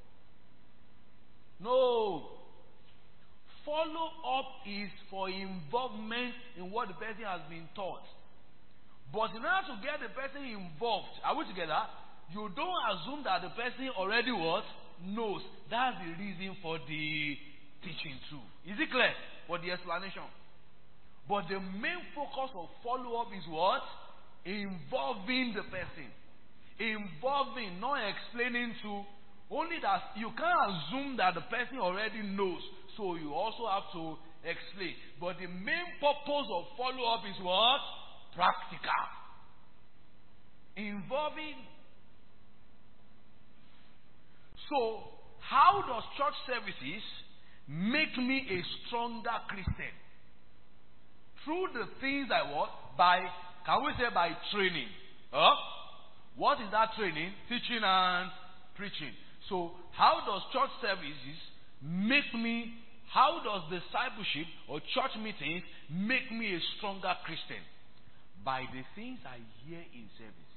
Follow up is for involvement in what the person has been taught. But in order to get the person involved, are we together? You don't assume that the person already knows. That's the reason for the teaching too. Is it clear? For the explanation. But the main focus of follow up is what? Involving the person. Involving, not explaining to. Only that you can't assume that the person already knows. So you also have to explain. But the main purpose of follow-up is what? Practical. Involving. So, how does church services make me a stronger Christian. Through the things I what? By, can we say by training? What is that training? Teaching and preaching. So, how does church services make me, how does discipleship or church meetings make me a stronger Christian? By the things I hear in service.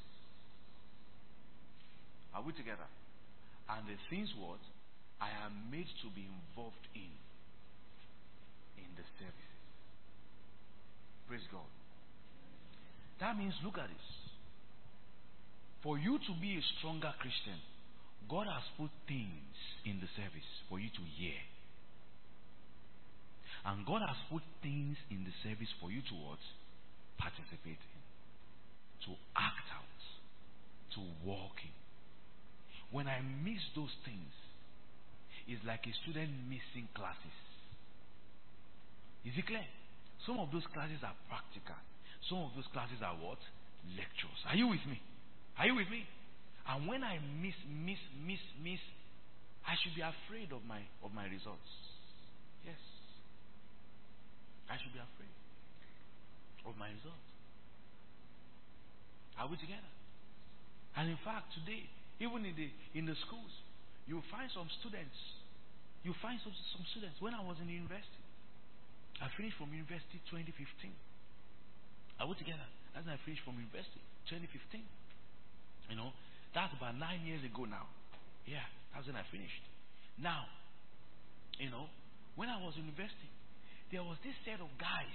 Are we together? And the things what? I am made to be involved in the services. Praise God. That means, look at this. For you to be a stronger Christian, God has put things in the service for you to hear. And God has put things in the service for you to what? Participate in. To act out. To walk in. When I miss those things, it's like a student missing classes. Is it clear? Some of those classes are practical. Some of those classes are what? Lectures. Are you with me? Are you with me? And when I miss, I should be afraid of my results. Yes. I should be afraid of my results. Are we together? And in fact, today, even in the schools, you find some students. You find some students. When I was in the university, I finished from university 2015. Are we together? That's when I finished from university 2015. You know, that's about 9 years ago now. Yeah, that's when I finished. Now, you know, when I was in university, there was this set of guys.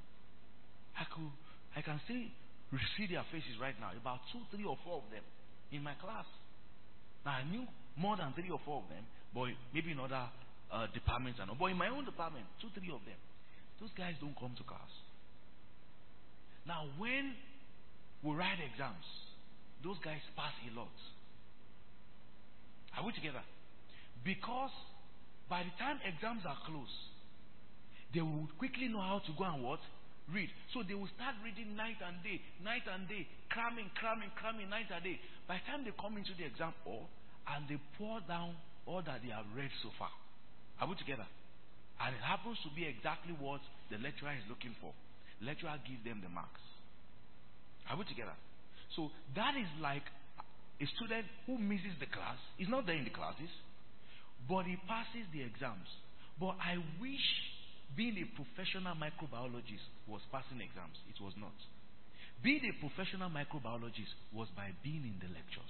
I can still see their faces right now. About 2, 3, or 4 of them in my class. Now I knew more than 3 or 4 of them, but maybe in other departments and all. But in my own department, 2, 3 of them. Those guys don't come to class. Now when we write exams, those guys pass a lot. Are we together? Because by the time exams are closed, they will quickly know how to go and what? Read. So they will start reading night and day, cramming night and day. By the time they come into the exam hall and they pour down all that they have read so far. Are we together? And it happens to be exactly what the lecturer is looking for. The lecturer gives them the marks. Are we together? So that is like a student who misses the class. He's not there in the classes, but he passes the exams. But I wish being a professional microbiologist was passing exams. It was not. Being a professional microbiologist was by being in the lectures.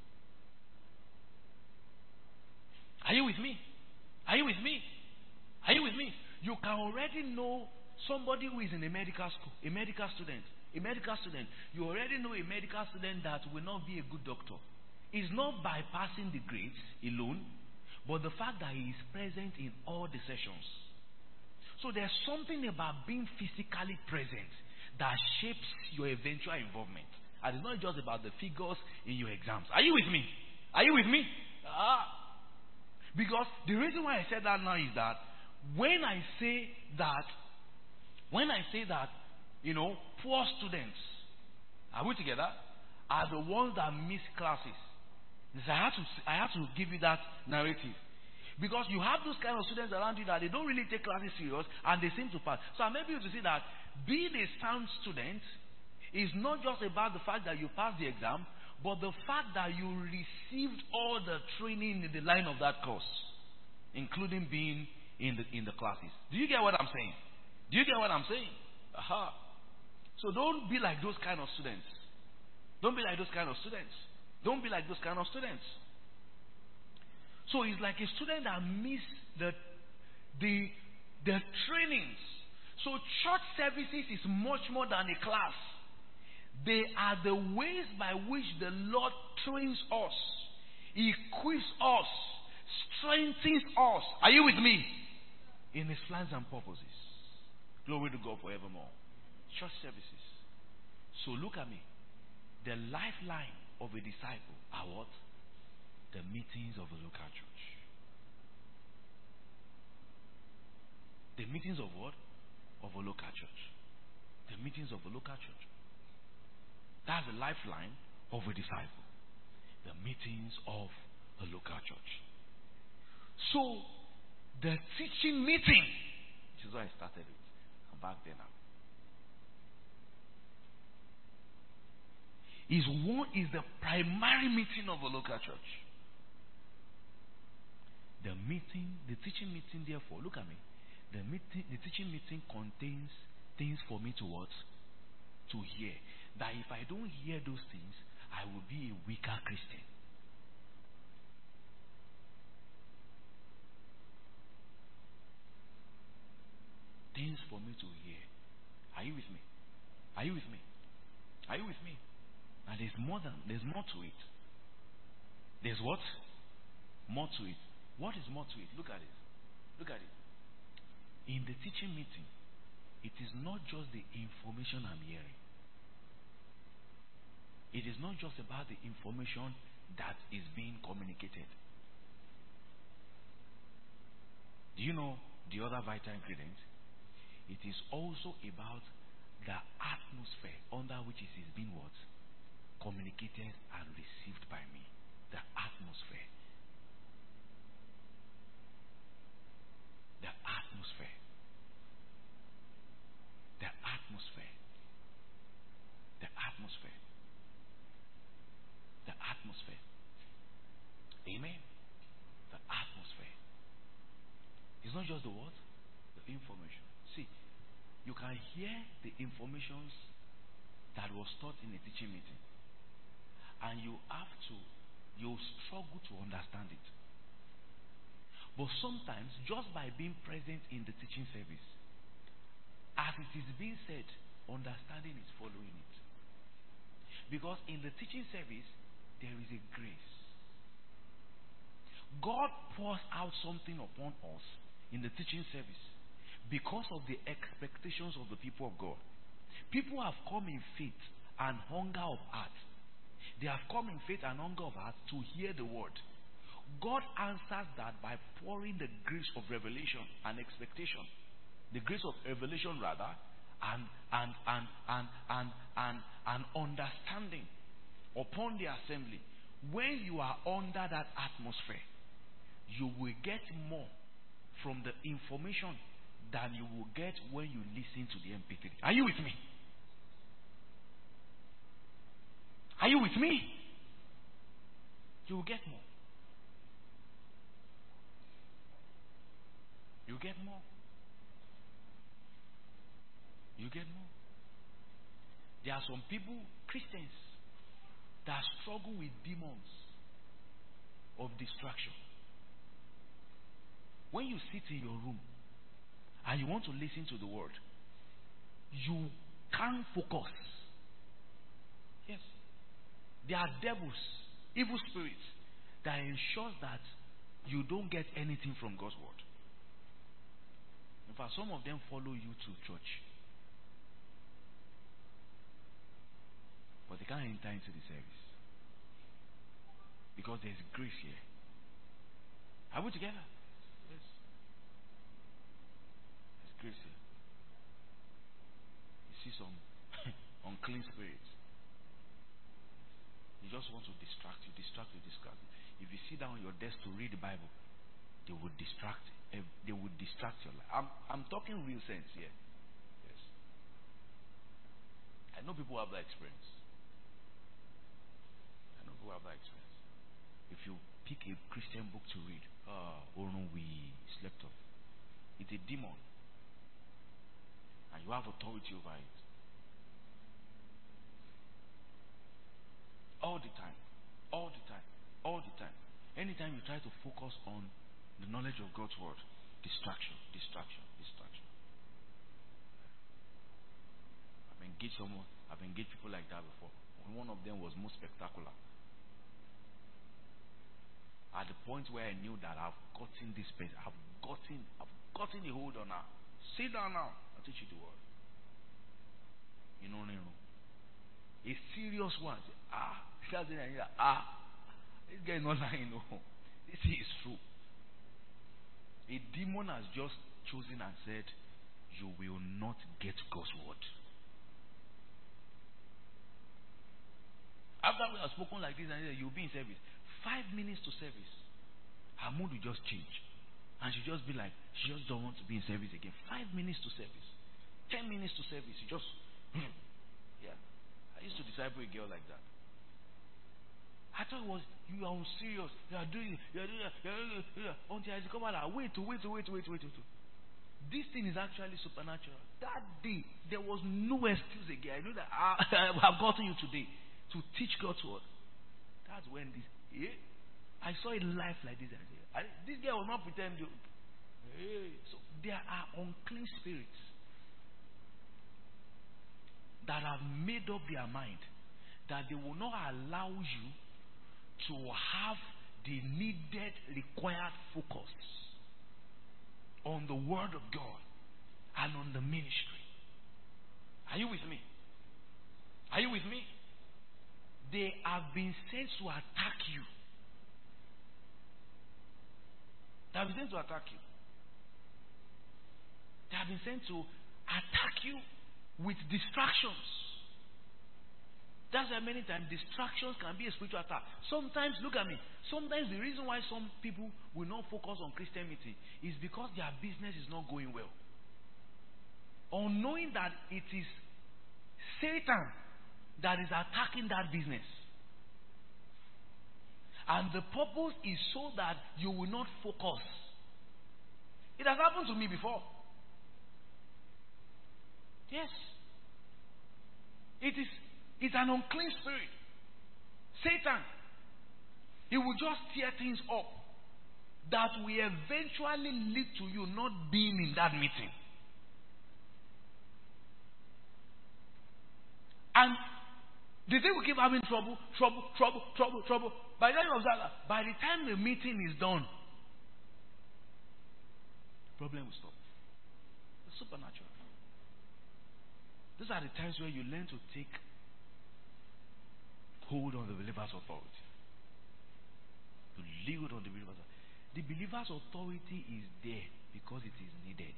Are you with me? Are you with me? Are you with me? You can already know somebody who is in a medical school, a medical student. You already know a medical student that will not be a good doctor. It's not by passing the grades alone, but the fact that he is present in all the sessions. So there's something about being physically present that shapes your eventual involvement. And it's not just about the figures in your exams. Are you with me? Are you with me? Because the reason why I said that now is that when I say that, you know, poor students, are we together, are the ones that miss classes. I have to give you that narrative. Because you have those kind of students around you that they don't really take classes serious and they seem to pass. So I'm able to see that being a sound student is not just about the fact that you passed the exam, but the fact that you received all the training in the line of that course, including being in the classes. Do you get what I'm saying? Do you get what I'm saying? Aha. So don't be like those kind of students. Don't be like those kind of students. Don't be like those kind of students. So it's like a student that missed the trainings. So church services is much more than a class. They are the ways by which the Lord trains us, equips us, strengthens us. Are you with me? In His plans and purposes. Glory to God forevermore. Church services. So look at me. The lifeline of a disciple are what? The meetings of a local church. The meetings of what? Of a local church. The meetings of a local church. That's the lifeline of a disciple. The meetings of a local church. So, The teaching meeting, which is what I started with. I'm back there now. Is the primary meeting of a local church. The teaching meeting, therefore, look at me. The teaching meeting contains things for me to what? To hear. That if I don't hear those things, I will be a weaker Christian. Things for me to hear. Are you with me? Are you with me? Are you with me? And there's more to it. There's what? More to it. What is more to it? Look at it. Look at it. In the teaching meeting, it is not just the information I'm hearing. It is not just about the information that is being communicated. Do you know the other vital ingredient? It is also about the atmosphere under which it is being what? Communicated and received by me. The atmosphere. The atmosphere. The atmosphere. The atmosphere. The atmosphere. Amen. The atmosphere. It's not just the what? The information. See, you can hear the informations that was taught in a teaching meeting, and you struggle to understand it. But sometimes, just by being present in the teaching service, as it is being said, understanding is following it. Because in the teaching service, there is a grace. God pours out something upon us in the teaching service because of the expectations of the people of God. People have come in faith and hunger of heart. They have come in faith and hunger of heart to hear the word. God answers that by pouring the grace of revelation and expectation. The grace of revelation rather, and understanding upon the assembly. When you are under that atmosphere, you will get more from the information than you will get when you listen to the MP3. Are you with me? Are you with me? You will get more. You get more. You get more. There are some people, Christians, that struggle with demons of distraction. When you sit in your room and you want to listen to the word, you can't focus. Yes. There are devils, evil spirits, that ensures that you don't get anything from God's word. In fact, some of them follow you to church, but they can't enter into the service because there's grace here. Are we together? Yes. There's grace here. You see some unclean spirits. They just want to distract you. If you sit down on your desk to read the Bible, they would distract. They would distract your life. I'm talking real sense here. Yes. I know people have that experience. If you pick a Christian book to read, oh no, we slept off. It's a demon, and you have authority over it. All the time. Anytime you try to focus on the knowledge of God's word, distraction. I've engaged people like that before. One of them was most spectacular. At the point where I knew that I've gotten this place, I've gotten a hold on her. Sit down now. I'll teach you the word. You know. A serious one. This guy is not lying. No. This is true. A demon has just chosen and said, you will not get God's word. After we have spoken like this, and you'll be in service. 5 minutes to service, her mood will just change. And she just be like, she just don't want to be in service again. 5 minutes to service. 10 minutes to service. You just, yeah. I used to disciple a girl like that. I thought it was, you are serious. You are doing it. Until I discovered that, wait. This thing is actually supernatural. That day, there was no excuse again. I knew that I have gotten you today to teach God's word. That's when this, I saw a life like this. This girl will not pretend to. So there are unclean spirits that have made up their mind that they will not allow you to have the needed, required focus on the word of God and on the ministry. Are you with me? Are you with me? They have been sent to attack you. They have been sent to attack you. They have been sent to attack you with distractions. That's why many times distractions can be a spiritual attack. Sometimes, look at me, sometimes the reason why some people will not focus on Christian meeting is because their business is not going well. Or knowing that it is Satan that is attacking that business. And the purpose is so that you will not focus. It has happened to me before. Yes. It's an unclean spirit. Satan. He will just tear things up that will eventually lead to you not being in that meeting. And the day we keep having trouble. By the time you observe that, by the time the meeting is done, the problem will stop. It's supernatural. These are the times where you learn to take hold on the believer's authority. To live on the believer's authority. The believer's authority is there because it is needed.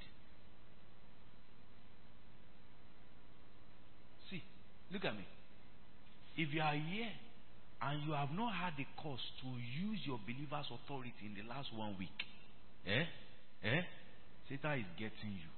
See, look at me. If you are here and you have not had the cause to use your believer's authority in the last 1 week, Satan is getting you.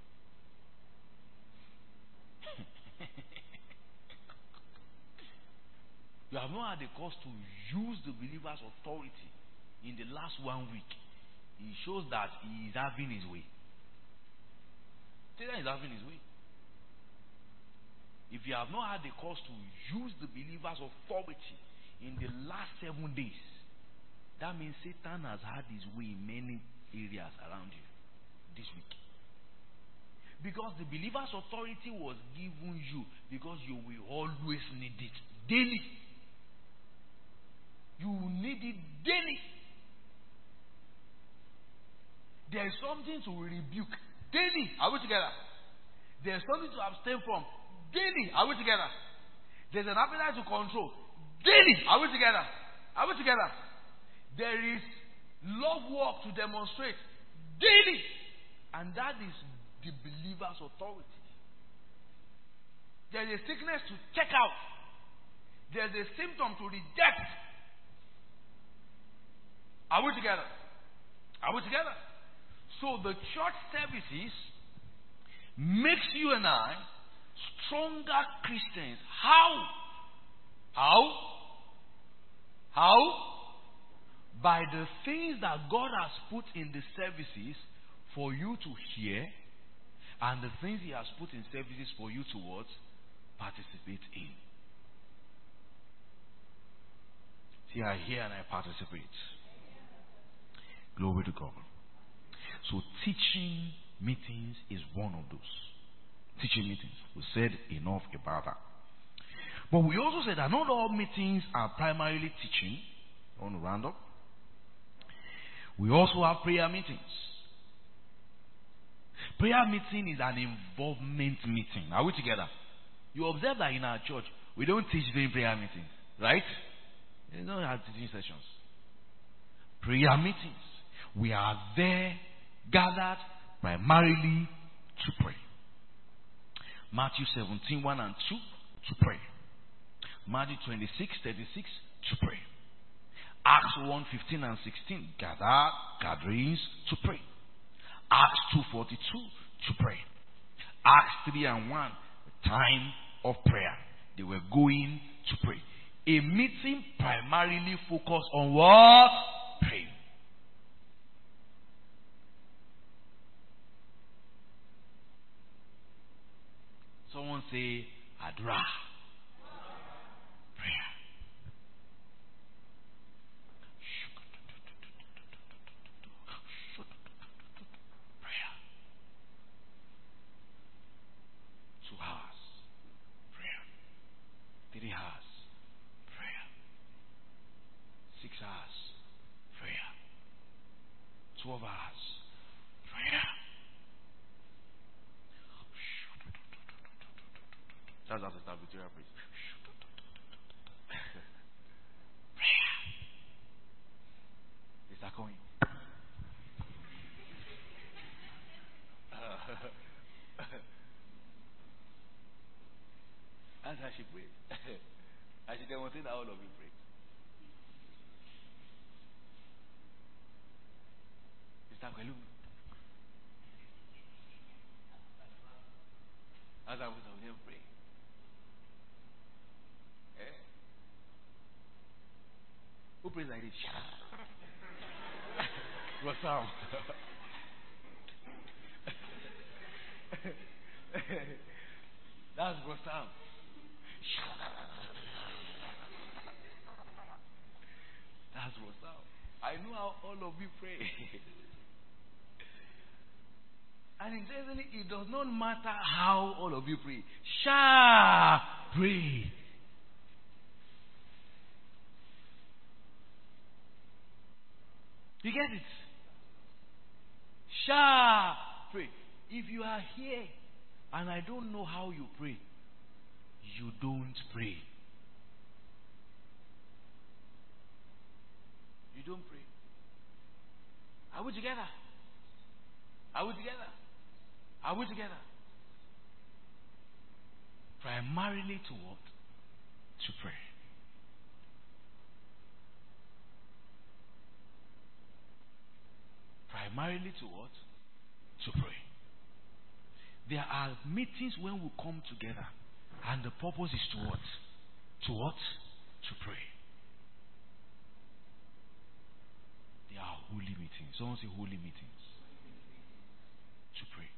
You have not had the cause to use the believer's authority in the last 1 week. It shows that he is having his way. Satan is having his way. If you have not had the cause to use the believer's authority in the last 7 days, that means Satan has had his way in many areas around you this week. Because the believer's authority was given you because you will always need it daily. You need it daily. There is something to rebuke daily. Are we together? There is something to abstain from daily. Are we together? There's an appetite to control daily. Are we together? Are we together? There is love work to demonstrate daily. And that is the believer's authority. There's a sickness to check out. There's a symptom to reject. Are we together? Are we together? So the church services makes you and I stronger Christians. How? By the things that God has put in the services for you to hear, and the things He has put in services for you to what? Participate in. See, I hear and I participate. Glory to God. So teaching meetings is one of those. Teaching meetings. We said enough about that. But we also said that not all meetings are primarily teaching. I want to round up. We also have prayer meetings. Prayer meeting is an involvement meeting. Are we together? You observe that in our church, we don't teach during prayer meetings. Right? We don't have teaching sessions. Prayer meetings. We are there gathered primarily to pray. Matthew 17, 1 and 2 to pray. Matthew 26, 36 to pray. Acts 1, 15 and 16 gatherings to pray. Acts 2:42, to pray. Acts 3:1, the time of prayer. They were going to pray. A meeting primarily focused on what? Praying. Someone say, Adra. Prayer. Prayer. 2 hours. Prayer. 3 hours. Prayer. 6 hours. Prayer. 12 hours. Prayer. That's how to start with prayer, please. Prayer. Is that going? That's how she prayed. I should demonstrate that all of you pray. Mr. Kwelu. As I was on him pray. Who prays like this? Rosam. That's Rosam. That's Rosam. I know how all of you pray. And interestingly, it does not matter how all of you pray. Pray. You get it? Pray. If you are here and I don't know how you pray, you don't pray. You don't pray. Are we together? Are we together? Are we together? Primarily to what? To pray. Primarily to what? To pray. There are meetings when we come together and the purpose is to what? To what? To pray. They are holy meetings. Someone say holy meetings. To pray.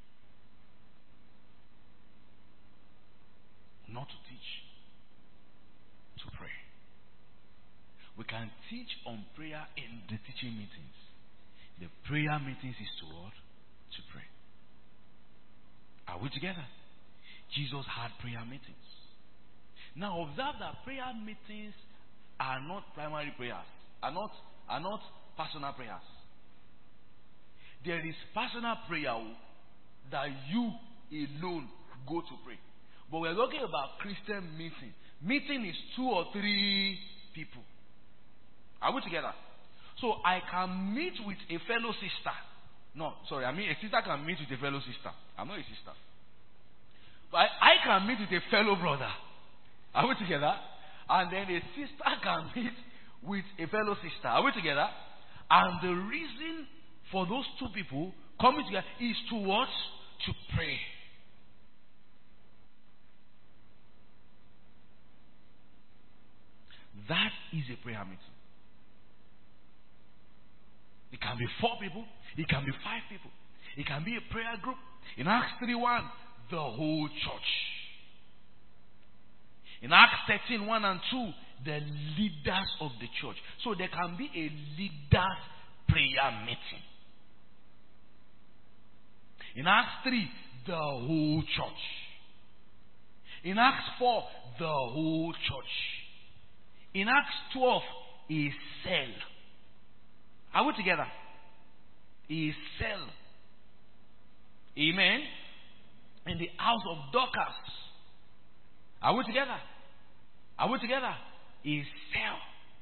Not to teach. To pray. We can teach on prayer in the teaching meetings. The prayer meetings is to what? To pray. Are we together? Jesus had prayer meetings. Now observe that prayer meetings are not primary prayers, are not personal prayers. There is personal prayer that you alone go to pray. But we're talking about Christian meeting. Meeting is 2 or 3 people. Are we together? So I can meet with a fellow sister. No, sorry, I mean a sister can meet with a fellow sister. I'm not a sister. But I can meet with a fellow brother. Are we together? And then a sister can meet with a fellow sister. Are we together? And the reason for those 2 people coming together is to what? To pray. That is a prayer meeting. It can be 4 people. It can be 5 people. It can be a prayer group. In Acts 3:1, the whole church. In Acts 13:1 and 2, the leaders of the church. So there can be a leaders prayer meeting. In Acts 3, the whole church. In Acts 4, the whole church. In Acts 12, a cell. Are we together? A cell. Amen. In the house of Dorcas. Are we together? Are we together? A cell.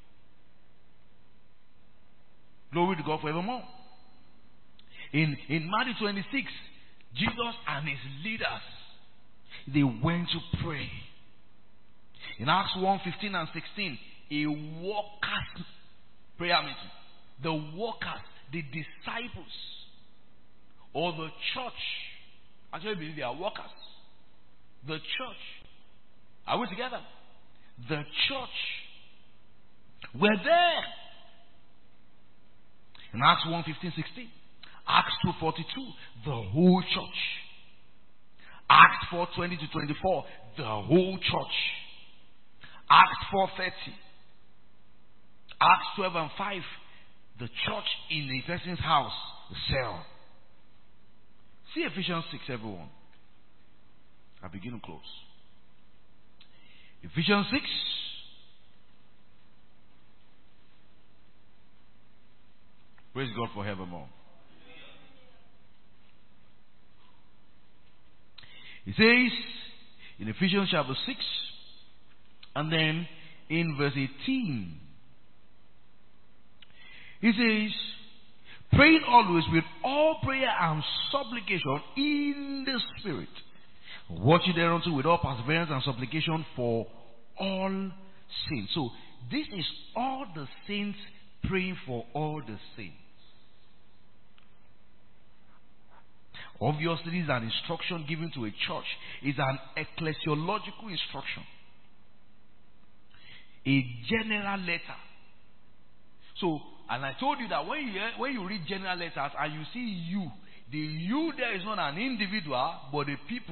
Glory to God forevermore. In Matthew 26, Jesus and his leaders, they went to pray. In Acts 1:15 and 16, a workers prayer meeting. The workers, the disciples, or the church, actually believe they are workers. The church, are we together? The church were there. In Acts 1:15-16, Acts 2:42, the whole church. Acts 4:20-24, the whole church. Acts 4:30, Acts 12:5, the church in a person's house, the cell. See Ephesians 6, everyone. I begin to close. Ephesians 6. Praise God forevermore. He says in Ephesians chapter 6, and then in verse 18, he says, praying always with all prayer and supplication in the Spirit, watching thereunto with all perseverance and supplication for all saints. So this is all the saints praying for all the saints. Obviously, this is an instruction given to a church. It's an ecclesiological instruction. A general letter. So, and I told you that when you read general letters and you see you, the you there is not an individual, but a people.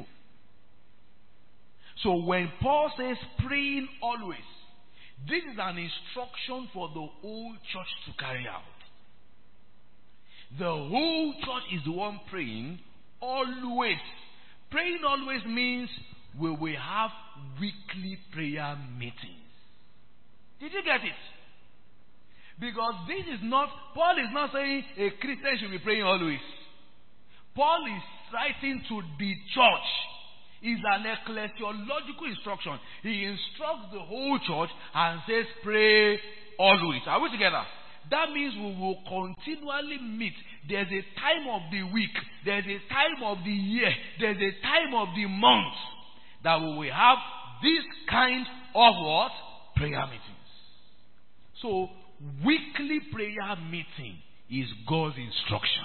So when Paul says praying always, this is an instruction for the whole church to carry out. The whole church is the one praying always. Praying always means we will have weekly prayer meetings. Did you get it? Because this is not, Paul is not saying a Christian should be praying always. Paul is writing to the church. It's an ecclesiological instruction. He instructs the whole church and says pray always. Are we together? That means we will continually meet. There's a time of the week. There's a time of the year. There's a time of the month that we will have this kind of what? Prayer meetings. So, weekly prayer meeting is God's instruction.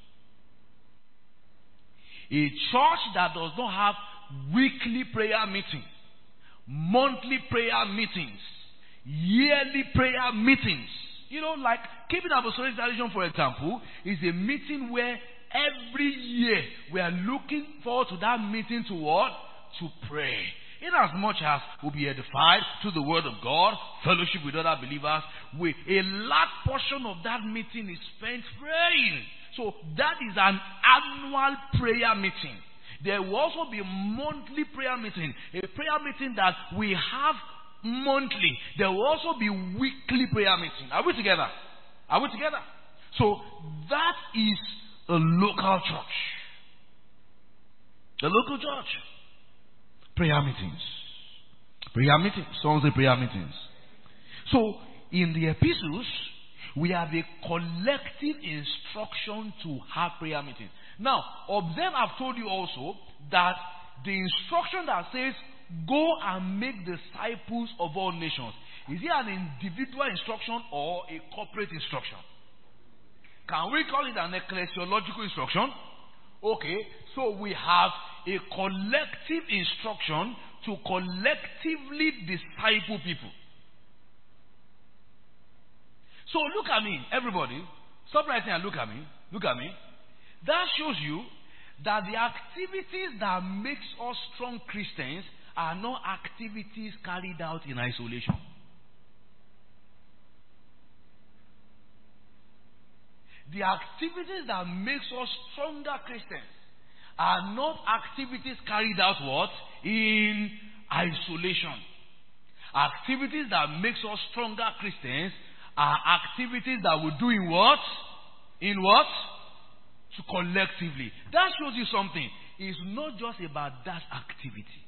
A church that does not have weekly prayer meetings, monthly prayer meetings, yearly prayer meetings, you know, like Keeping Apostolic Tradition, for example, is a meeting where every year we are looking forward to that meeting to what? To pray. In as much as we'll be edified through the word of God, fellowship with other believers, with a large portion of that meeting is spent praying. So that is an annual prayer meeting. There will also be a monthly prayer meeting, a prayer meeting that we have monthly. There will also be weekly prayer meeting. Are we together? Are we together? So that is a local church. The local church. Prayer meetings. Prayer meetings. Some say prayer meetings. So in the epistles, we have a collective instruction to have prayer meetings. Now, observe, I've told you also that the instruction that says, go and make disciples of all nations, is it an individual instruction or a corporate instruction? Can we call it an ecclesiological instruction? Okay, so we have a collective instruction to collectively disciple people. So look at me, everybody. Stop writing and look at me. Look at me. That shows you that the activities that makes us strong Christians are not activities carried out in isolation. The activities that makes us stronger Christians are not activities carried out what? In isolation. Activities that makes us stronger Christians are activities that we do in what? In what? To collectively. That shows you something. It's not just about that activity.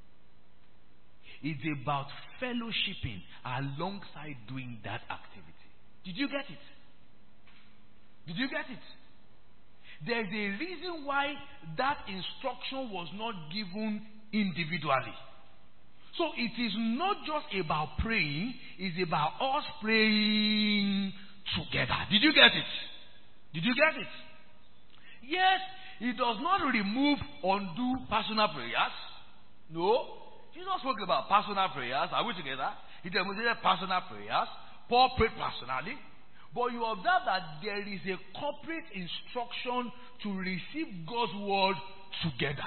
It's about fellowshipping alongside doing that activity. Did you get it? Did you get it? There's a reason why that instruction was not given individually. So it is not just about praying, it's about us praying together. Did you get it? Did you get it? Yes, it does not remove, undo personal prayers. No. Jesus spoke about personal prayers. Are we together? He demonstrated personal prayers. Paul prayed personally. But you observe that there is a corporate instruction to receive God's word together.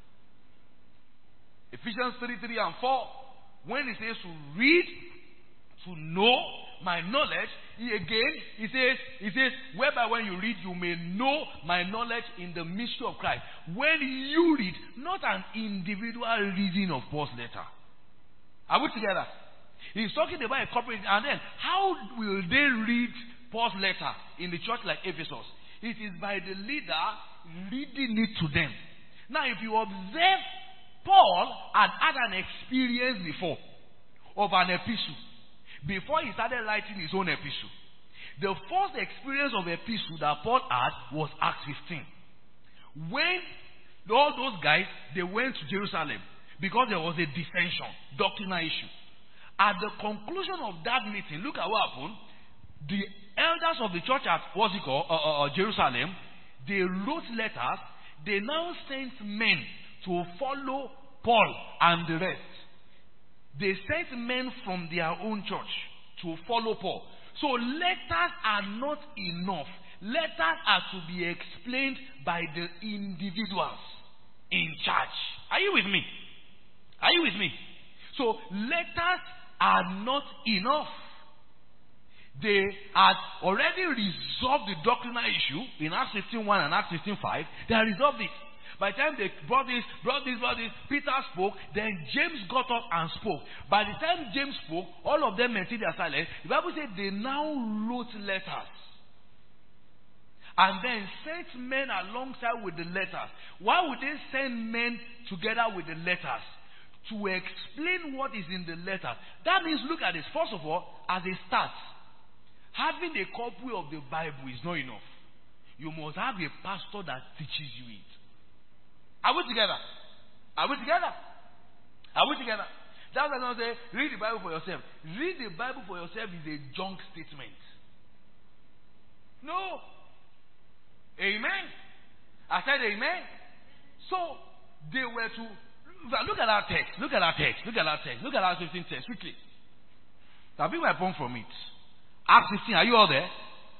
Ephesians 3:3 and 4. When it says to read, to know my knowledge, he says, whereby when you read, you may know my knowledge in the mystery of Christ. When you read, not an individual reading of Paul's letter. Are we together? He's talking about a corporate, and then how will they read Paul's letter in the church like Ephesus? It is by the leader reading it to them. Now, if you observe, Paul had an experience before of an epistle. Before he started writing his own epistle. The first experience of epistle that Paul had was Acts 15. When all those guys, they went to Jerusalem because there was a dissension, doctrinal issue. At the conclusion of that meeting, look at what happened. The elders of the church at Jerusalem, they wrote letters. They now sent men to follow Paul and the rest. They sent men from their own church to follow Paul. So letters are not enough. Letters are to be explained by the individuals in charge. Are you with me? Are you with me? So letters are not enough. They had already resolved the doctrinal issue in Acts 15:1 and Acts 15:5. They had resolved it. By the time they brought this, Peter spoke, then James got up and spoke. By the time James spoke, all of them maintained their silence. The Bible said they now wrote letters. And then sent men alongside with the letters. Why would they send men together with the letters? To explain what is in the letter. That means, look at this. First of all, as a start, having a copy of the Bible is not enough. You must have a pastor that teaches you it. Are we together? Are we together? Are we together? That's why I say, read the Bible for yourself. Read the Bible for yourself is a junk statement. No. Amen. I said amen. So, they were to... Look at our text. Look at our text. Look at our text. Look at our 15 text. Quickly. I'll bring my point from it. Acts 15. Are you all there?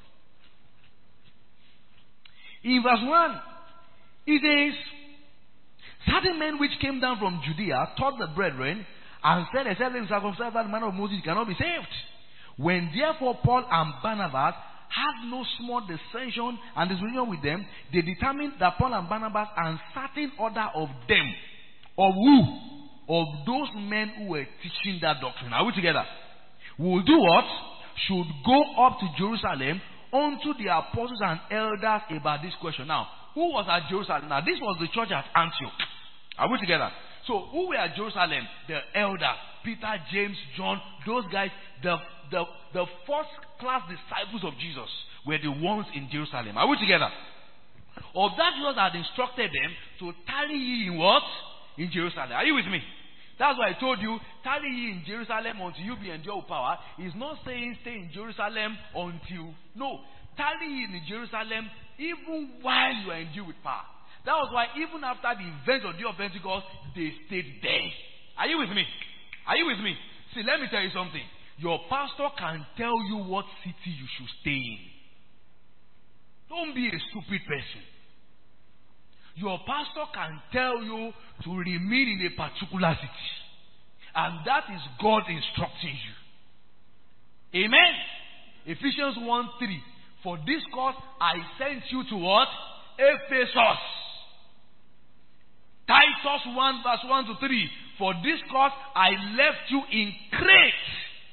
In verse 1, it says, certain men which came down from Judea taught the brethren and said, except in circumcised the man of Moses cannot be saved. When therefore Paul and Barnabas had no small dissension and disagreement with them, they determined that Paul and Barnabas and certain other of them, of who? Of those men who were teaching that doctrine. Are we together? Will do what? Should go up to Jerusalem unto the apostles and elders about this question. Now, who was at Jerusalem? Now, this was the church at Antioch. Are we together? So, who were at Jerusalem? The elders. Peter, James, John, those guys, the first class disciples of Jesus were the ones in Jerusalem. Are we together? Of that Jesus had instructed them to tarry ye in what? In Jerusalem. Are you with me? That's why I told you, tarry ye in Jerusalem until you be endued with power. He's not saying stay in Jerusalem until... No. Tarry ye in Jerusalem even while you are endued with power. That was why even after the event of the day of Pentecost, they stayed there. Are you with me? Are you with me? See, let me tell you something. Your pastor can tell you what city you should stay in. Don't be a stupid person. Your pastor can tell you to remain in a particular city. And that is God instructing you. Amen. Ephesians 1:3. For this cause I sent you to what? Ephesus. Titus 1 verse 1 to 3. For this cause I left you in Crete.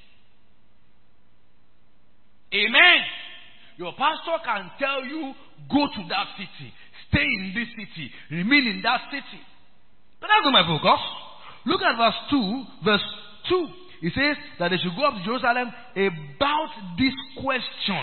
Amen. Your pastor can tell you, go to that city. Stay in this city. Remain in that city. But that's not my focus. Look at verse 2. Verse 2. It says that they should go up to Jerusalem about this question.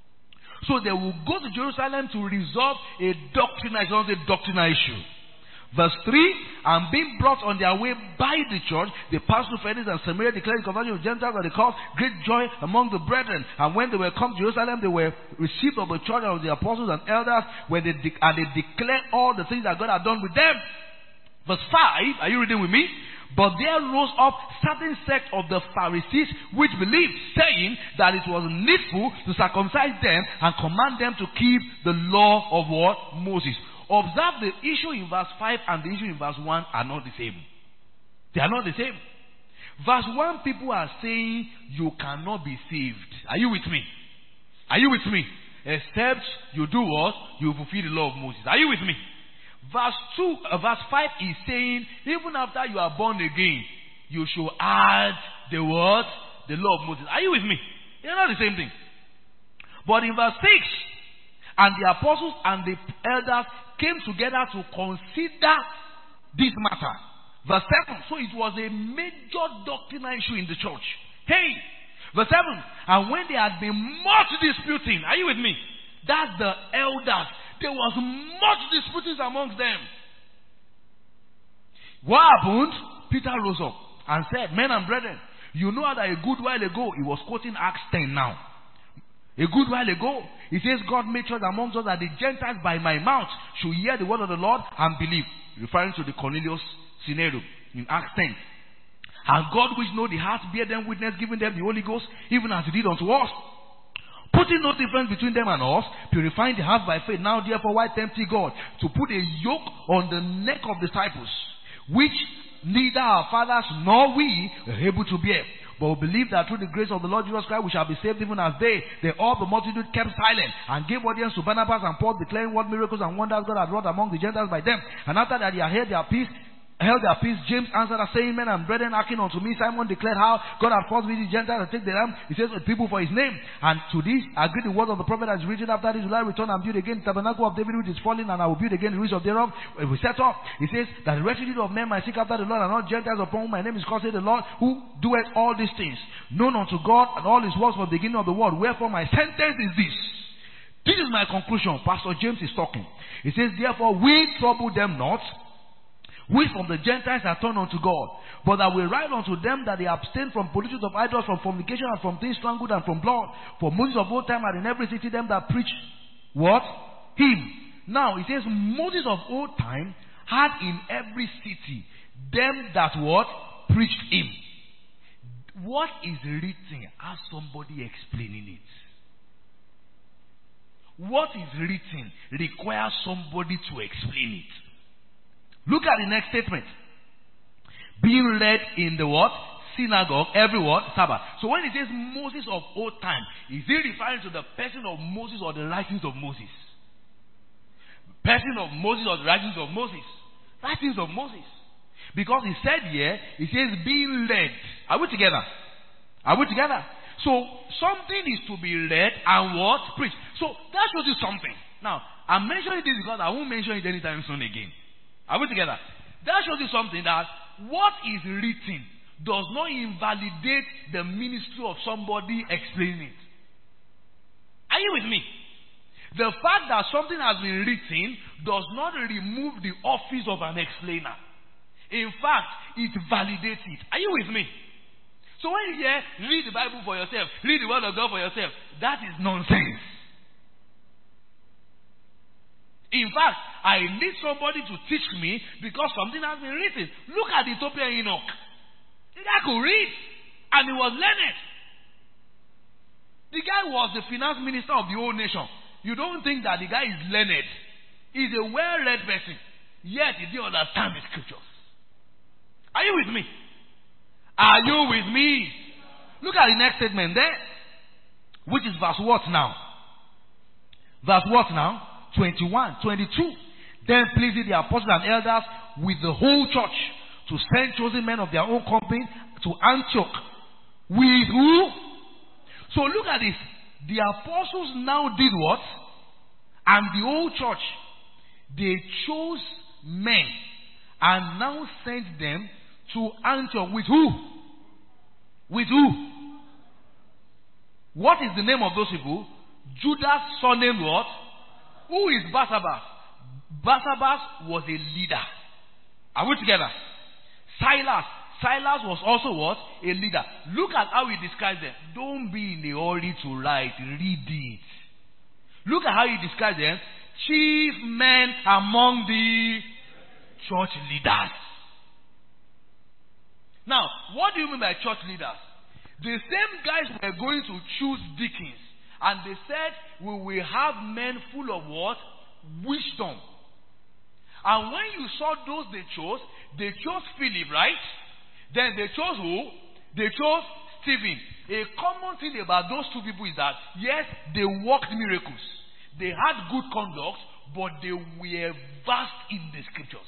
So they will go to Jerusalem to resolve a doctrinal issue. Verse 3, and being brought on their way by the church, they passed through Phoenix and Samaria, declaring the conversion of Gentiles, and they caused great joy among the brethren. And when they were come to Jerusalem, they were received of the church and of the apostles and elders, and they declared all the things that God had done with them. Verse 5, are you reading with me? But there rose up certain sect of the Pharisees which believed, saying that it was needful to circumcise them and command them to keep the law of what? Moses. Observe the issue in verse 5 and the issue in verse 1 are not the same. They are not the same. Verse 1, people are saying you cannot be saved. Are you with me? Are you with me? Except you do what? You fulfill the law of Moses. Are you with me? Verse 5 is saying, even after you are born again, you should add the word, the law of Moses. Are you with me? They're not the same thing. But in verse 6, and the apostles and the elders came together to consider this matter. Verse 7, so it was a major doctrinal issue in the church. Hey! Verse 7, and when there had been much disputing, are you with me? That's the elders. There was much disputing amongst them. What happened? Peter rose up and said, men and brethren, you know that a good while ago, he was quoting Acts 10 now. A good while ago, he says, God made sure amongst us that the Gentiles by my mouth should hear the word of the Lord and believe. Referring to the Cornelius scenario in Acts 10. And God which know the hearts bear them witness, giving them the Holy Ghost, even as he did unto us. Putting no difference between them and us, purifying the heart by faith. Now therefore why tempt ye God to put a yoke on the neck of disciples, which neither our fathers nor we were able to bear. But we believe that through the grace of the Lord Jesus Christ we shall be saved, even as they all the multitude kept silent and gave audience to Barnabas and Paul, declaring what miracles and wonders God had wrought among the Gentiles by them. And after that they had held their peace, James answered us, saying, men and brethren, hearken unto me. Simon declared how God had forced the Gentiles to take the ram, he says, with people for his name. And to this agreed the word of the prophet as written, after this will I return and build again the tabernacle of David which is fallen, and I will build again the ruins of thereof. We set up. He says that the residue of men might seek after the Lord, and not Gentiles upon whom my name is called, saith the Lord, who doeth all these things, known unto God and all his works from the beginning of the world. Wherefore my sentence is this. This is my conclusion. Pastor James is talking. He says, therefore we trouble them not, which from the Gentiles are turned unto God, but that we write unto them that they abstain from pollutions of idols, from fornication, and from things strangled, and from blood. For Moses of old time had in every city them that preach what? Him. Now, it says Moses of old time had in every city them that what? Preached him. What is written? Ask somebody explaining it. What is written requires somebody to explain it. Look at the next statement. Being read in the what? Synagogue, every what? Sabbath. So when it says Moses of old time, is it referring to the person of Moses or the writings of Moses? Person of Moses or the writings of Moses? Writings of Moses. Because he said here, he says being read. Are we together? Are we together? So something is to be read and what? Preached. So that shows you something. Now, I'm mentioning this because I won't mention it anytime soon again. Are we together? That shows you something, that what is written does not invalidate the ministry of somebody explaining it. Are you with me? The fact that something has been written does not remove the office of an explainer. In fact, it validates it. Are you with me? So when you hear, read the Bible for yourself, read the word of God for yourself, that is nonsense. In fact, I need somebody to teach me because something has been written. Look at the Ethiopian Enoch. The guy could read and he was learned. The guy was the finance minister of the whole nation. You don't think that the guy is learned. He's a well-read person. Yet he didn't understand the scriptures. Are you with me? Are you with me? Look at the next statement there. Which is verse what now? Verse what now? 21, 22. Then pleased the apostles and elders with the whole church to send chosen men of their own company to Antioch. With who? So look at this. The apostles now did what? And the whole church, they chose men and now sent them to Antioch. With who? With who? What is the name of those people? Judas' surname what? Who is Barsabbas? Barsabbas was a leader. Are we together? Silas. Silas was also what? A leader. Look at how he describes them. Don't be in a hurry to write. Read it. Look at how he describes them. Chief men among the church leaders. Now, what do you mean by church leaders? The same guys were going to choose deacons. And they said, we will have men full of what? Wisdom. And when you saw those they chose Philip, right? Then they chose who? They chose Stephen. A common thing about those two people is that, yes, they worked miracles. They had good conduct, but they were vast in the scriptures.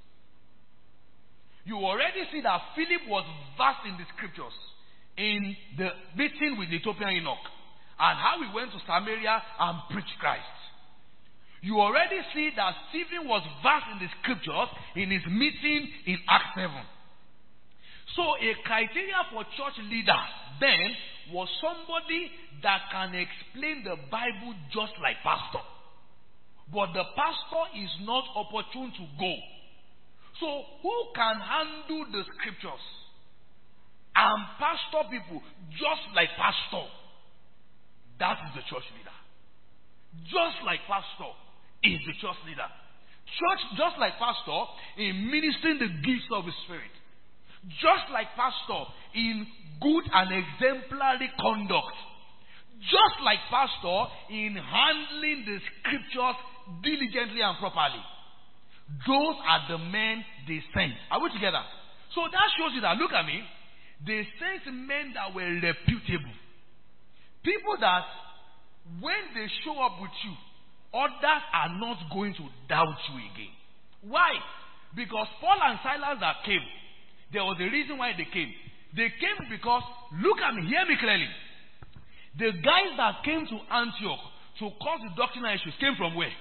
You already see that Philip was vast in the scriptures in the meeting with the Ethiopian eunuch, and how he went to Samaria and preached Christ. You already see that Stephen was vast in the scriptures in his meeting in Acts 7. So a criteria for church leaders then was somebody that can explain the Bible just like pastor. But the pastor is not opportune to go. So who can handle the scriptures and pastor people just like pastor? That is the church leader. Just like pastor is the church leader. Church just like pastor in ministering the gifts of the Spirit. Just like pastor in good and exemplary conduct. Just like pastor in handling the scriptures diligently and properly. Those are the men they sent. Are we together? So that shows you that, look at me, they sent men that were reputable. People that when they show up with you, others are not going to doubt you again. Why? Because Paul and Silas that came, there was a reason why they came. They came because, look at me, hear me clearly. The guys that came to Antioch to cause the doctrinal issues came from where?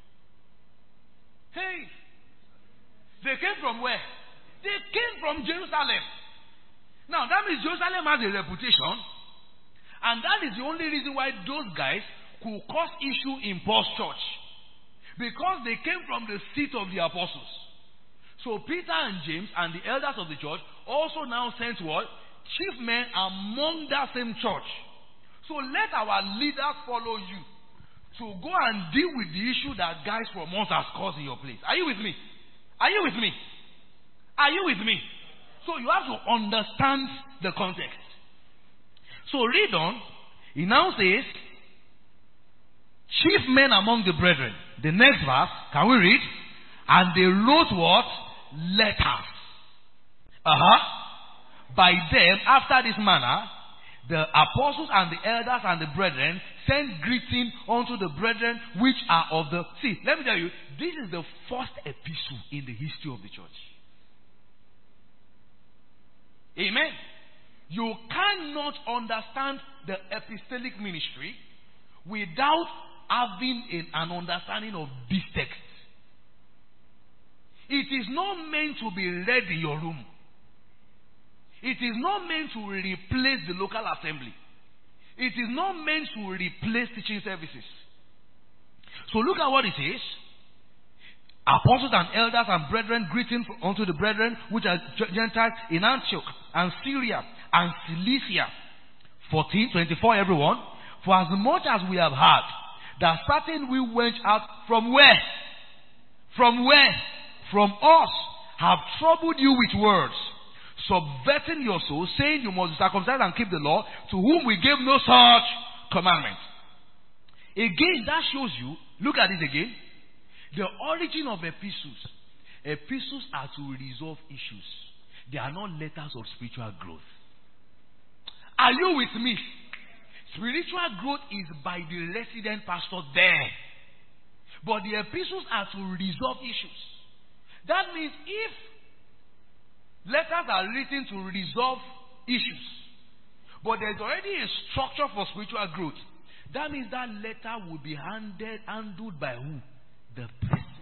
Hey! They came from where? They came from Jerusalem. Now that means Jerusalem has a reputation, and that is the only reason why those guys could cause issue in Paul's church. Because they came from the seat of the apostles. So Peter and James and the elders of the church also now sent what? Chief men among that same church. So let our leaders follow you to go and deal with the issue that guys from us has caused in your place. Are you with me? Are you with me? Are you with me? So you have to understand the context. So read on. He now says, chief men among the brethren. The next verse, can we read? And they wrote what? Letters. By them, after this manner, the apostles and the elders and the brethren send greeting unto the brethren which are of the... See, let me tell you, this is the first epistle in the history of the church. Amen. You cannot understand the epistolic ministry without having an understanding of this text. It is not meant to be read in your room. It is not meant to replace the local assembly. It is not meant to replace teaching services. So look at what it says. Apostles and elders and brethren, greeting unto the brethren which are Gentiles in Antioch and Syria and Cilicia. 14:24 everyone. For as much as we have heard that certain we went out from where? From where? From us, have troubled you with words, subverting your soul, saying you must circumcise and keep the law, to whom we gave no such commandment. Again, that shows you, look at this again, the origin of epistles. Epistles are to resolve issues. They are not letters of spiritual growth. Are you with me? Spiritual growth is by the resident pastor there. But the epistles are to resolve issues. That means if letters are written to resolve issues, but there's already a structure for spiritual growth, that means that letter will be handled by who? The person.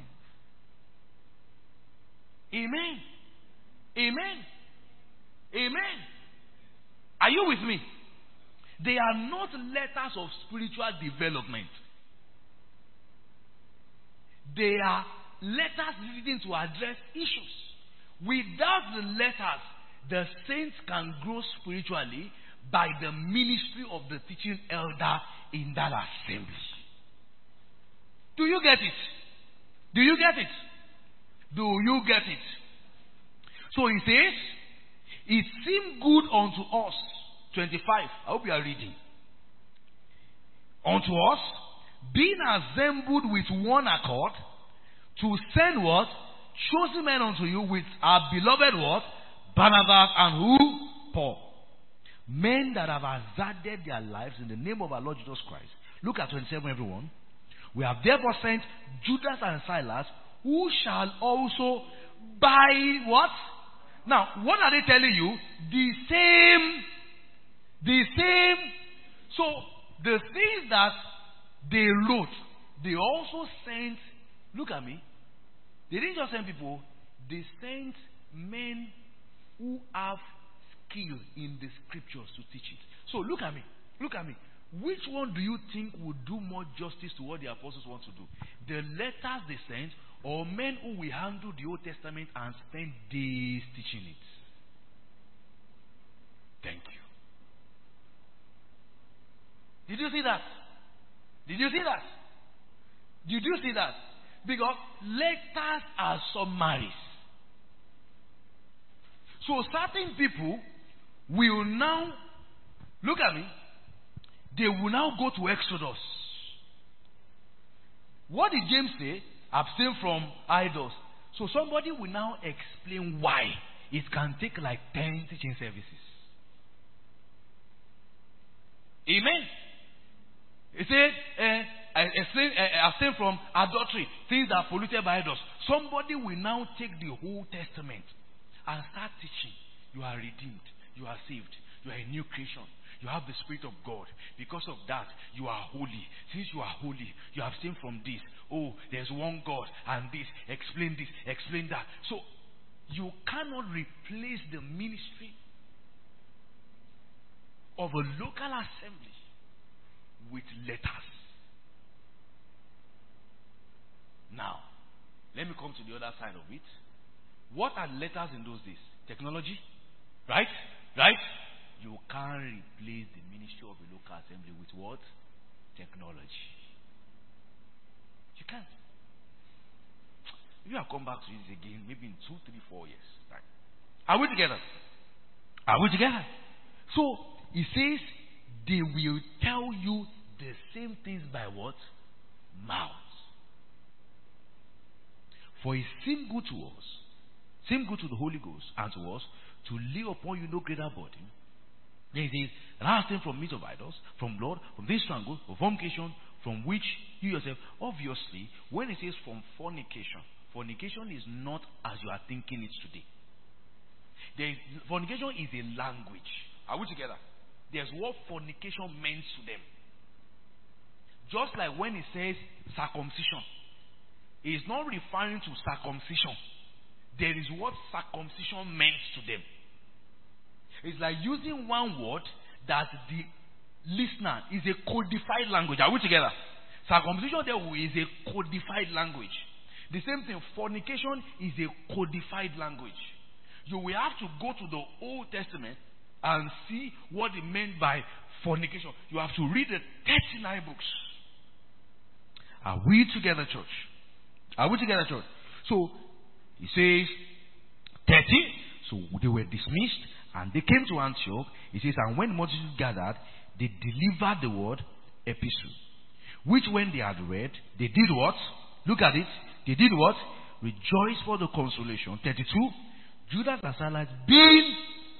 Amen. Amen. Amen. Are you with me? They are not letters of spiritual development. They are letters written to address issues. Without the letters, the saints can grow spiritually by the ministry of the teaching elder in that assembly. Do you get it? Do you get it? Do you get it? So he says, it seemed good unto us. 25. I hope you are reading. Unto us, being assembled with one accord, to send what? Chosen men unto you with our beloved what? Barnabas and who? Paul. Men that have hazarded their lives in the name of our Lord Jesus Christ. Look at 27, everyone. We have therefore sent Judas and Silas, who shall also by what? Now, what are they telling you? The same. So, the things that they wrote, they also sent, look at me, they didn't just send people, they sent men who have skill in the scriptures to teach it. So, look at me. Which one do you think would do more justice to what the apostles want to do? The letters they sent, or men who will handle the Old Testament and spend days teaching it? Thank you. Did you see that? Did you see that? Did you see that? Because letters are summaries. So certain people will now, look at me, they will now go to Exodus. What did James say? Abstain from idols. So somebody will now explain why it can take like 10 teaching services. Amen. He said, abstain from adultery, things that are polluted by idols. Somebody will now take the whole Testament and start teaching. You are redeemed. You are saved. You are a new creation. You have the Spirit of God. Because of that, you are holy. Since you are holy, you abstain from this. Oh, there's one God and this. Explain this. Explain that. So, you cannot replace the ministry of a local assembly with letters. Now, let me come to the other side of it. What are letters in those days? Technology? Right? Right? You can't replace the ministry of a local assembly with what? Technology. You can't. You have come back to this again, maybe in 2, 3, 4 years. Right? Are we together? Are we together? So, he says, they will tell you the same things by what? Mouth. For it seemed good to us, seemed good to the Holy Ghost and to us, to lay upon you no greater burden. Then he says, and abstain from meat of idols, from blood, from this strangle, from fornication, from which you yourself, obviously, when it says from fornication, fornication is not as you are thinking it today. Fornication is a language. Are we together? There's what fornication meant to them. Just like when it says circumcision, it is not referring to circumcision. There is what circumcision meant to them. It's like using one word that the listener is a codified language. Are we together? Circumcision there is a codified language. The same thing, fornication is a codified language. You will have to go to the Old Testament and see what it meant by fornication. You have to read the 39 books. Are we together, church? Are we together, church? So, he says, 30. So, they were dismissed and they came to Antioch. He says, and when multitude gathered, they delivered the word epistle. Which when they had read, they did what? Look at it. They did what? Rejoice for the consolation. 32. Judas and Silas being.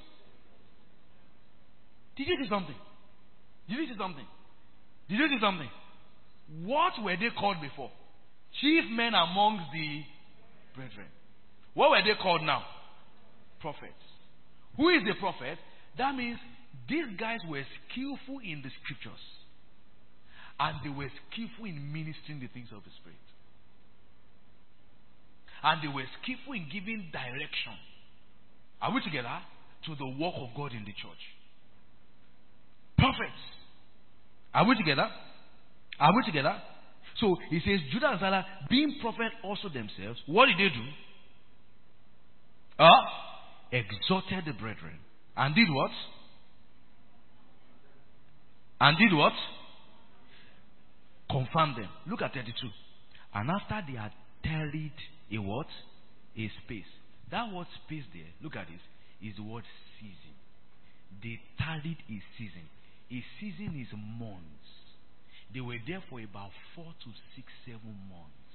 Did you see something? Did you see something? Did you see something? What were they called before? Chief men amongst the brethren. What were they called now? Prophets. Who is the prophet? That means these guys were skillful in the scriptures. And they were skillful in ministering the things of the Spirit. And they were skillful in giving direction. Are we together? To the work of God in the church. Prophets. Are we together? Are we together? So he says, Judas and Silas, being prophets also themselves, what did they do? Exhorted the brethren. And did what? And did what? Confirm them. Look at 32. And after they had tarried a what? A space. That word space there, look at this, is the word season. They tarried a season. A season is months. They were there for about 4 to 6, 7 months.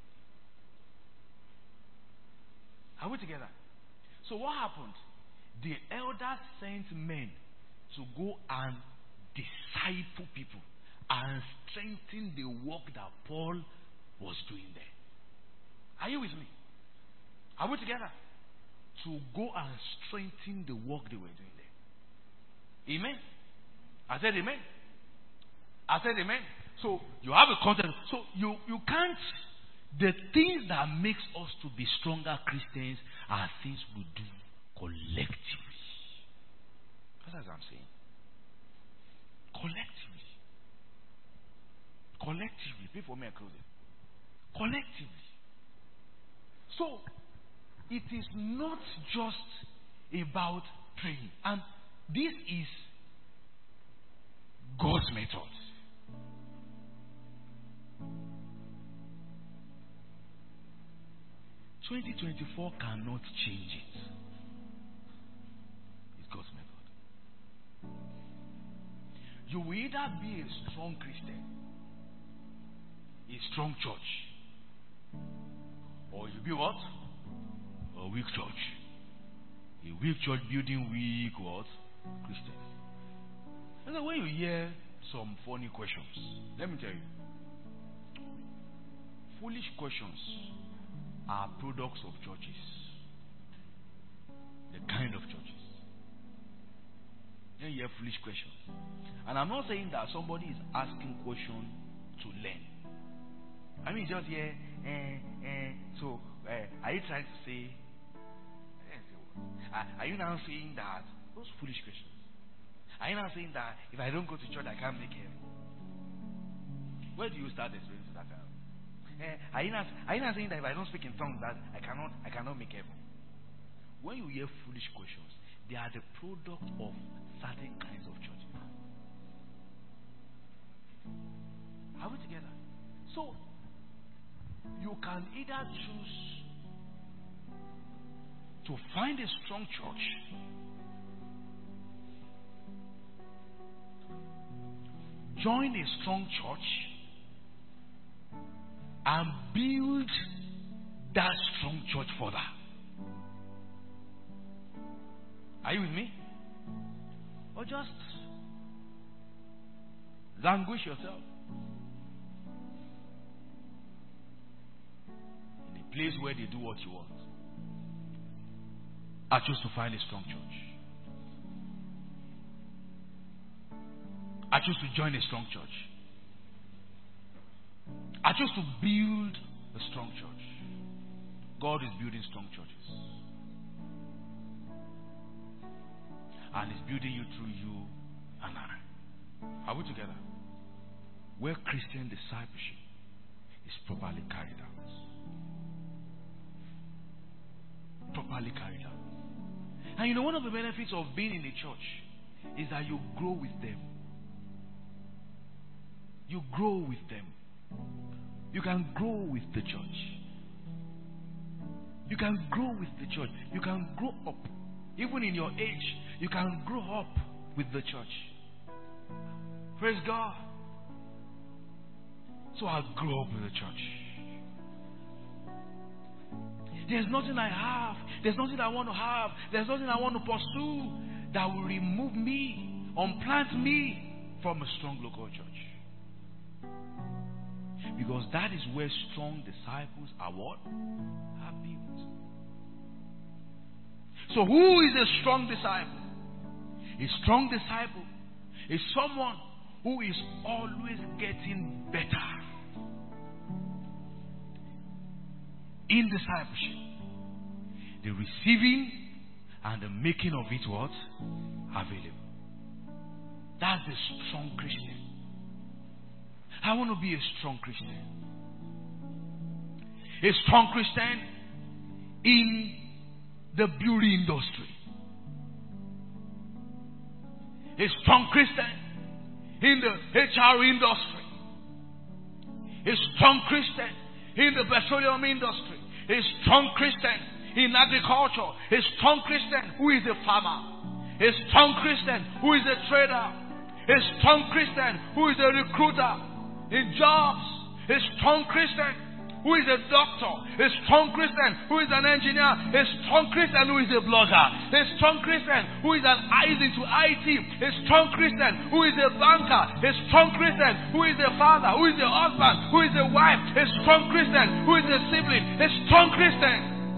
Are we together? So what happened? The elders sent men to go and disciple people and strengthen the work that Paul was doing there. Are you with me? Are we together? To go and strengthen the work they were doing there. Amen. I said amen. I said amen. So you have a context. So you can't. The things that makes us to be stronger Christians are things we do collectively. That's what I'm saying. Collectively. Collectively. Pay for me and close it. Collectively. So it is not just about praying. And this is God's method. (2024) cannot change it. It's God's method. You will either be a strong Christian, a strong church, or you be what? A weak church. A weak church building weak what? Christians. And then when you hear some funny questions, let me tell you, foolish questions are products of churches. The kind of churches. Then you hear foolish questions. And I'm not saying that somebody is asking questions to learn. I mean, just hear, so are you trying to say, are you now saying that, those foolish questions, are you now saying that if I don't go to church, I can't make heaven? Where do you start explaining to that kind of? Are you not saying that if I don't speak in tongues that I cannot make heaven? When you hear foolish questions, they are the product of certain kinds of churches. Are we together? So you can either choose to find a strong church, join a strong church, and build that strong church further. Are you with me? Or just languish yourself in a place where they do what you want. I choose to find a strong church. I choose to join a strong church. I choose to build a strong church. God is building strong churches. And He's building you through you and I. Are we together? Where Christian discipleship is properly carried out. Properly carried out. And you know, one of the benefits of being in a church is that you grow with them. You grow with them. You can grow with the church. You can grow with the church. You can grow up. Even in your age, you can grow up with the church. Praise God. So I grew up with the church. There's nothing I have. There's nothing I want to have. There's nothing I want to pursue that will remove me, unplant me from a strong local church. Because that is where strong disciples are what? Are built. So who is a strong disciple? A strong disciple is someone who is always getting better in discipleship. The receiving and the making of it what? Available. That's a strong Christian. I want to be a strong Christian. A strong Christian in the beauty industry. A strong Christian in the HR industry. A strong Christian in the petroleum industry. A strong Christian in agriculture. A strong Christian who is a farmer. A strong Christian who is a trader. A strong Christian who is a recruiter in jobs. A strong Christian who is a doctor, a strong Christian who is an engineer, a strong Christian who is a blogger, a strong Christian who is an eyes into IT, a strong Christian who is a banker, a strong Christian who is a father, who is a husband, who is a wife, a strong Christian who is a sibling, a strong Christian.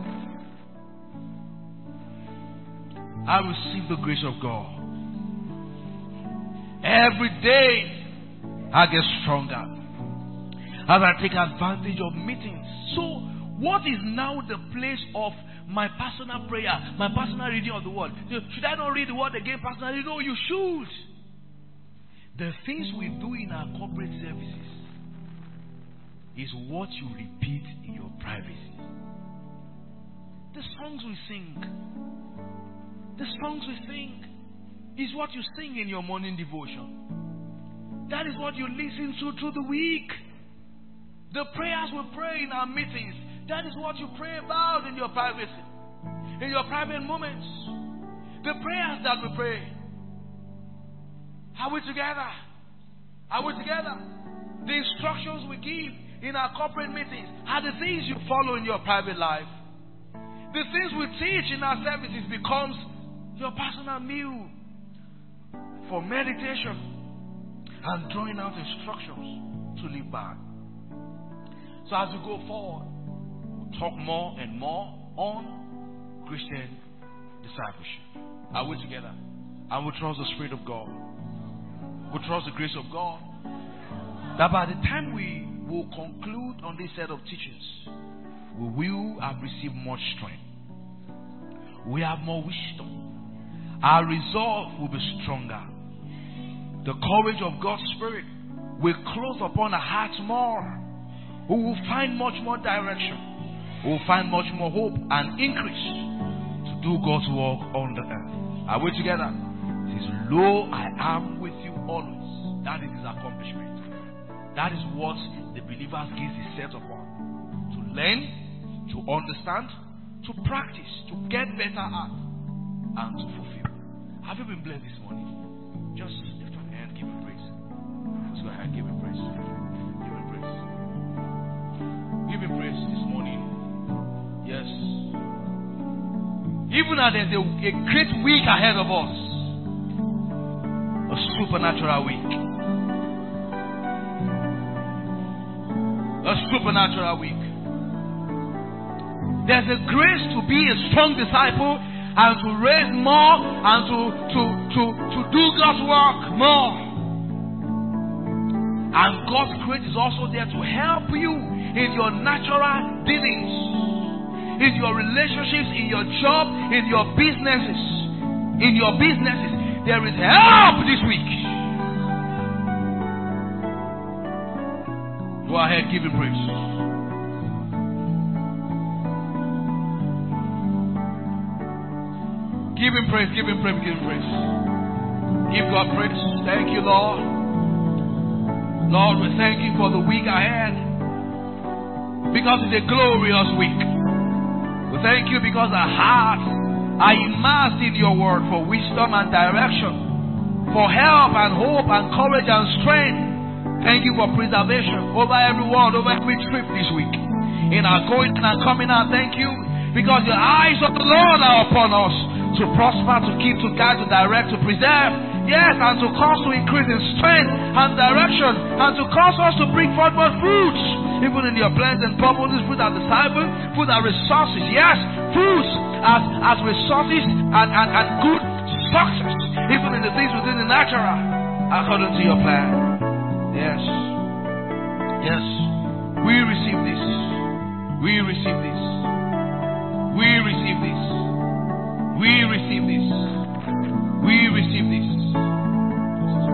I receive the grace of God. Every day I get stronger as I take advantage of meetings. So, what is now the place of my personal prayer, my personal reading of the word? Should I not read the word again personally? No, you should. The things we do in our corporate services is what you repeat in your privacy. The songs we sing, is what you sing in your morning devotion. That is what you listen to through the week. The prayers we pray in our meetings, that is what you pray about in your privacy, in your private moments. The prayers that we pray. Are we together? Are we together? The instructions we give in our corporate meetings are the things you follow in your private life. The things we teach in our services becomes your personal meal for meditation and drawing out instructions to live by. So as we go forward, we'll talk more and more on Christian discipleship. Are we together? And we trust the Spirit of God. We trust the grace of God. That by the time we will conclude on this set of teachings, we will have received much strength. We have more wisdom. Our resolve will be stronger. The courage of God's Spirit will close upon our hearts more. We will find much more direction. We will find much more hope and increase to do God's work on the earth. Are we together? It says, "Lo, I am with you always." That is his accomplishment. That is what the believer's gaze is set upon. To learn, to understand, to practice, to get better at, and to fulfill. Have you been blessed this morning? Just lift your hand, give him praise. Just go ahead, give him praise. Give him praise. Give him praise this morning. Yes. Even as there's a great week ahead of us, a supernatural week. A supernatural week. There's a grace to be a strong disciple and to raise more and to do God's work more. And God's grace is also there to help you in your natural dealings, in your relationships, in your job, in your businesses. In your businesses, there is help this week. Go ahead, give him praise. Give him praise, give him praise, give him praise. Give God praise. Thank you, Lord. Lord, we thank you for the week ahead, because it's a glorious week. We thank you because our hearts are immersed in your word for wisdom and direction, for help and hope and courage and strength. Thank you for preservation over everyone, over every trip this week. In our going and our coming out, thank you because the eyes of the Lord are upon us to prosper, to keep, to guide, to direct, to preserve. Yes, and to cause to increase in strength and direction, and to cause us to bring forth more fruits, even in your plans and purposes, fruit as disciples, fruit as resources. Yes, fruits as resources and good success, even in the things within the natural, according to your plan. Yes. Yes. We receive this. We receive this. We receive this. We receive this.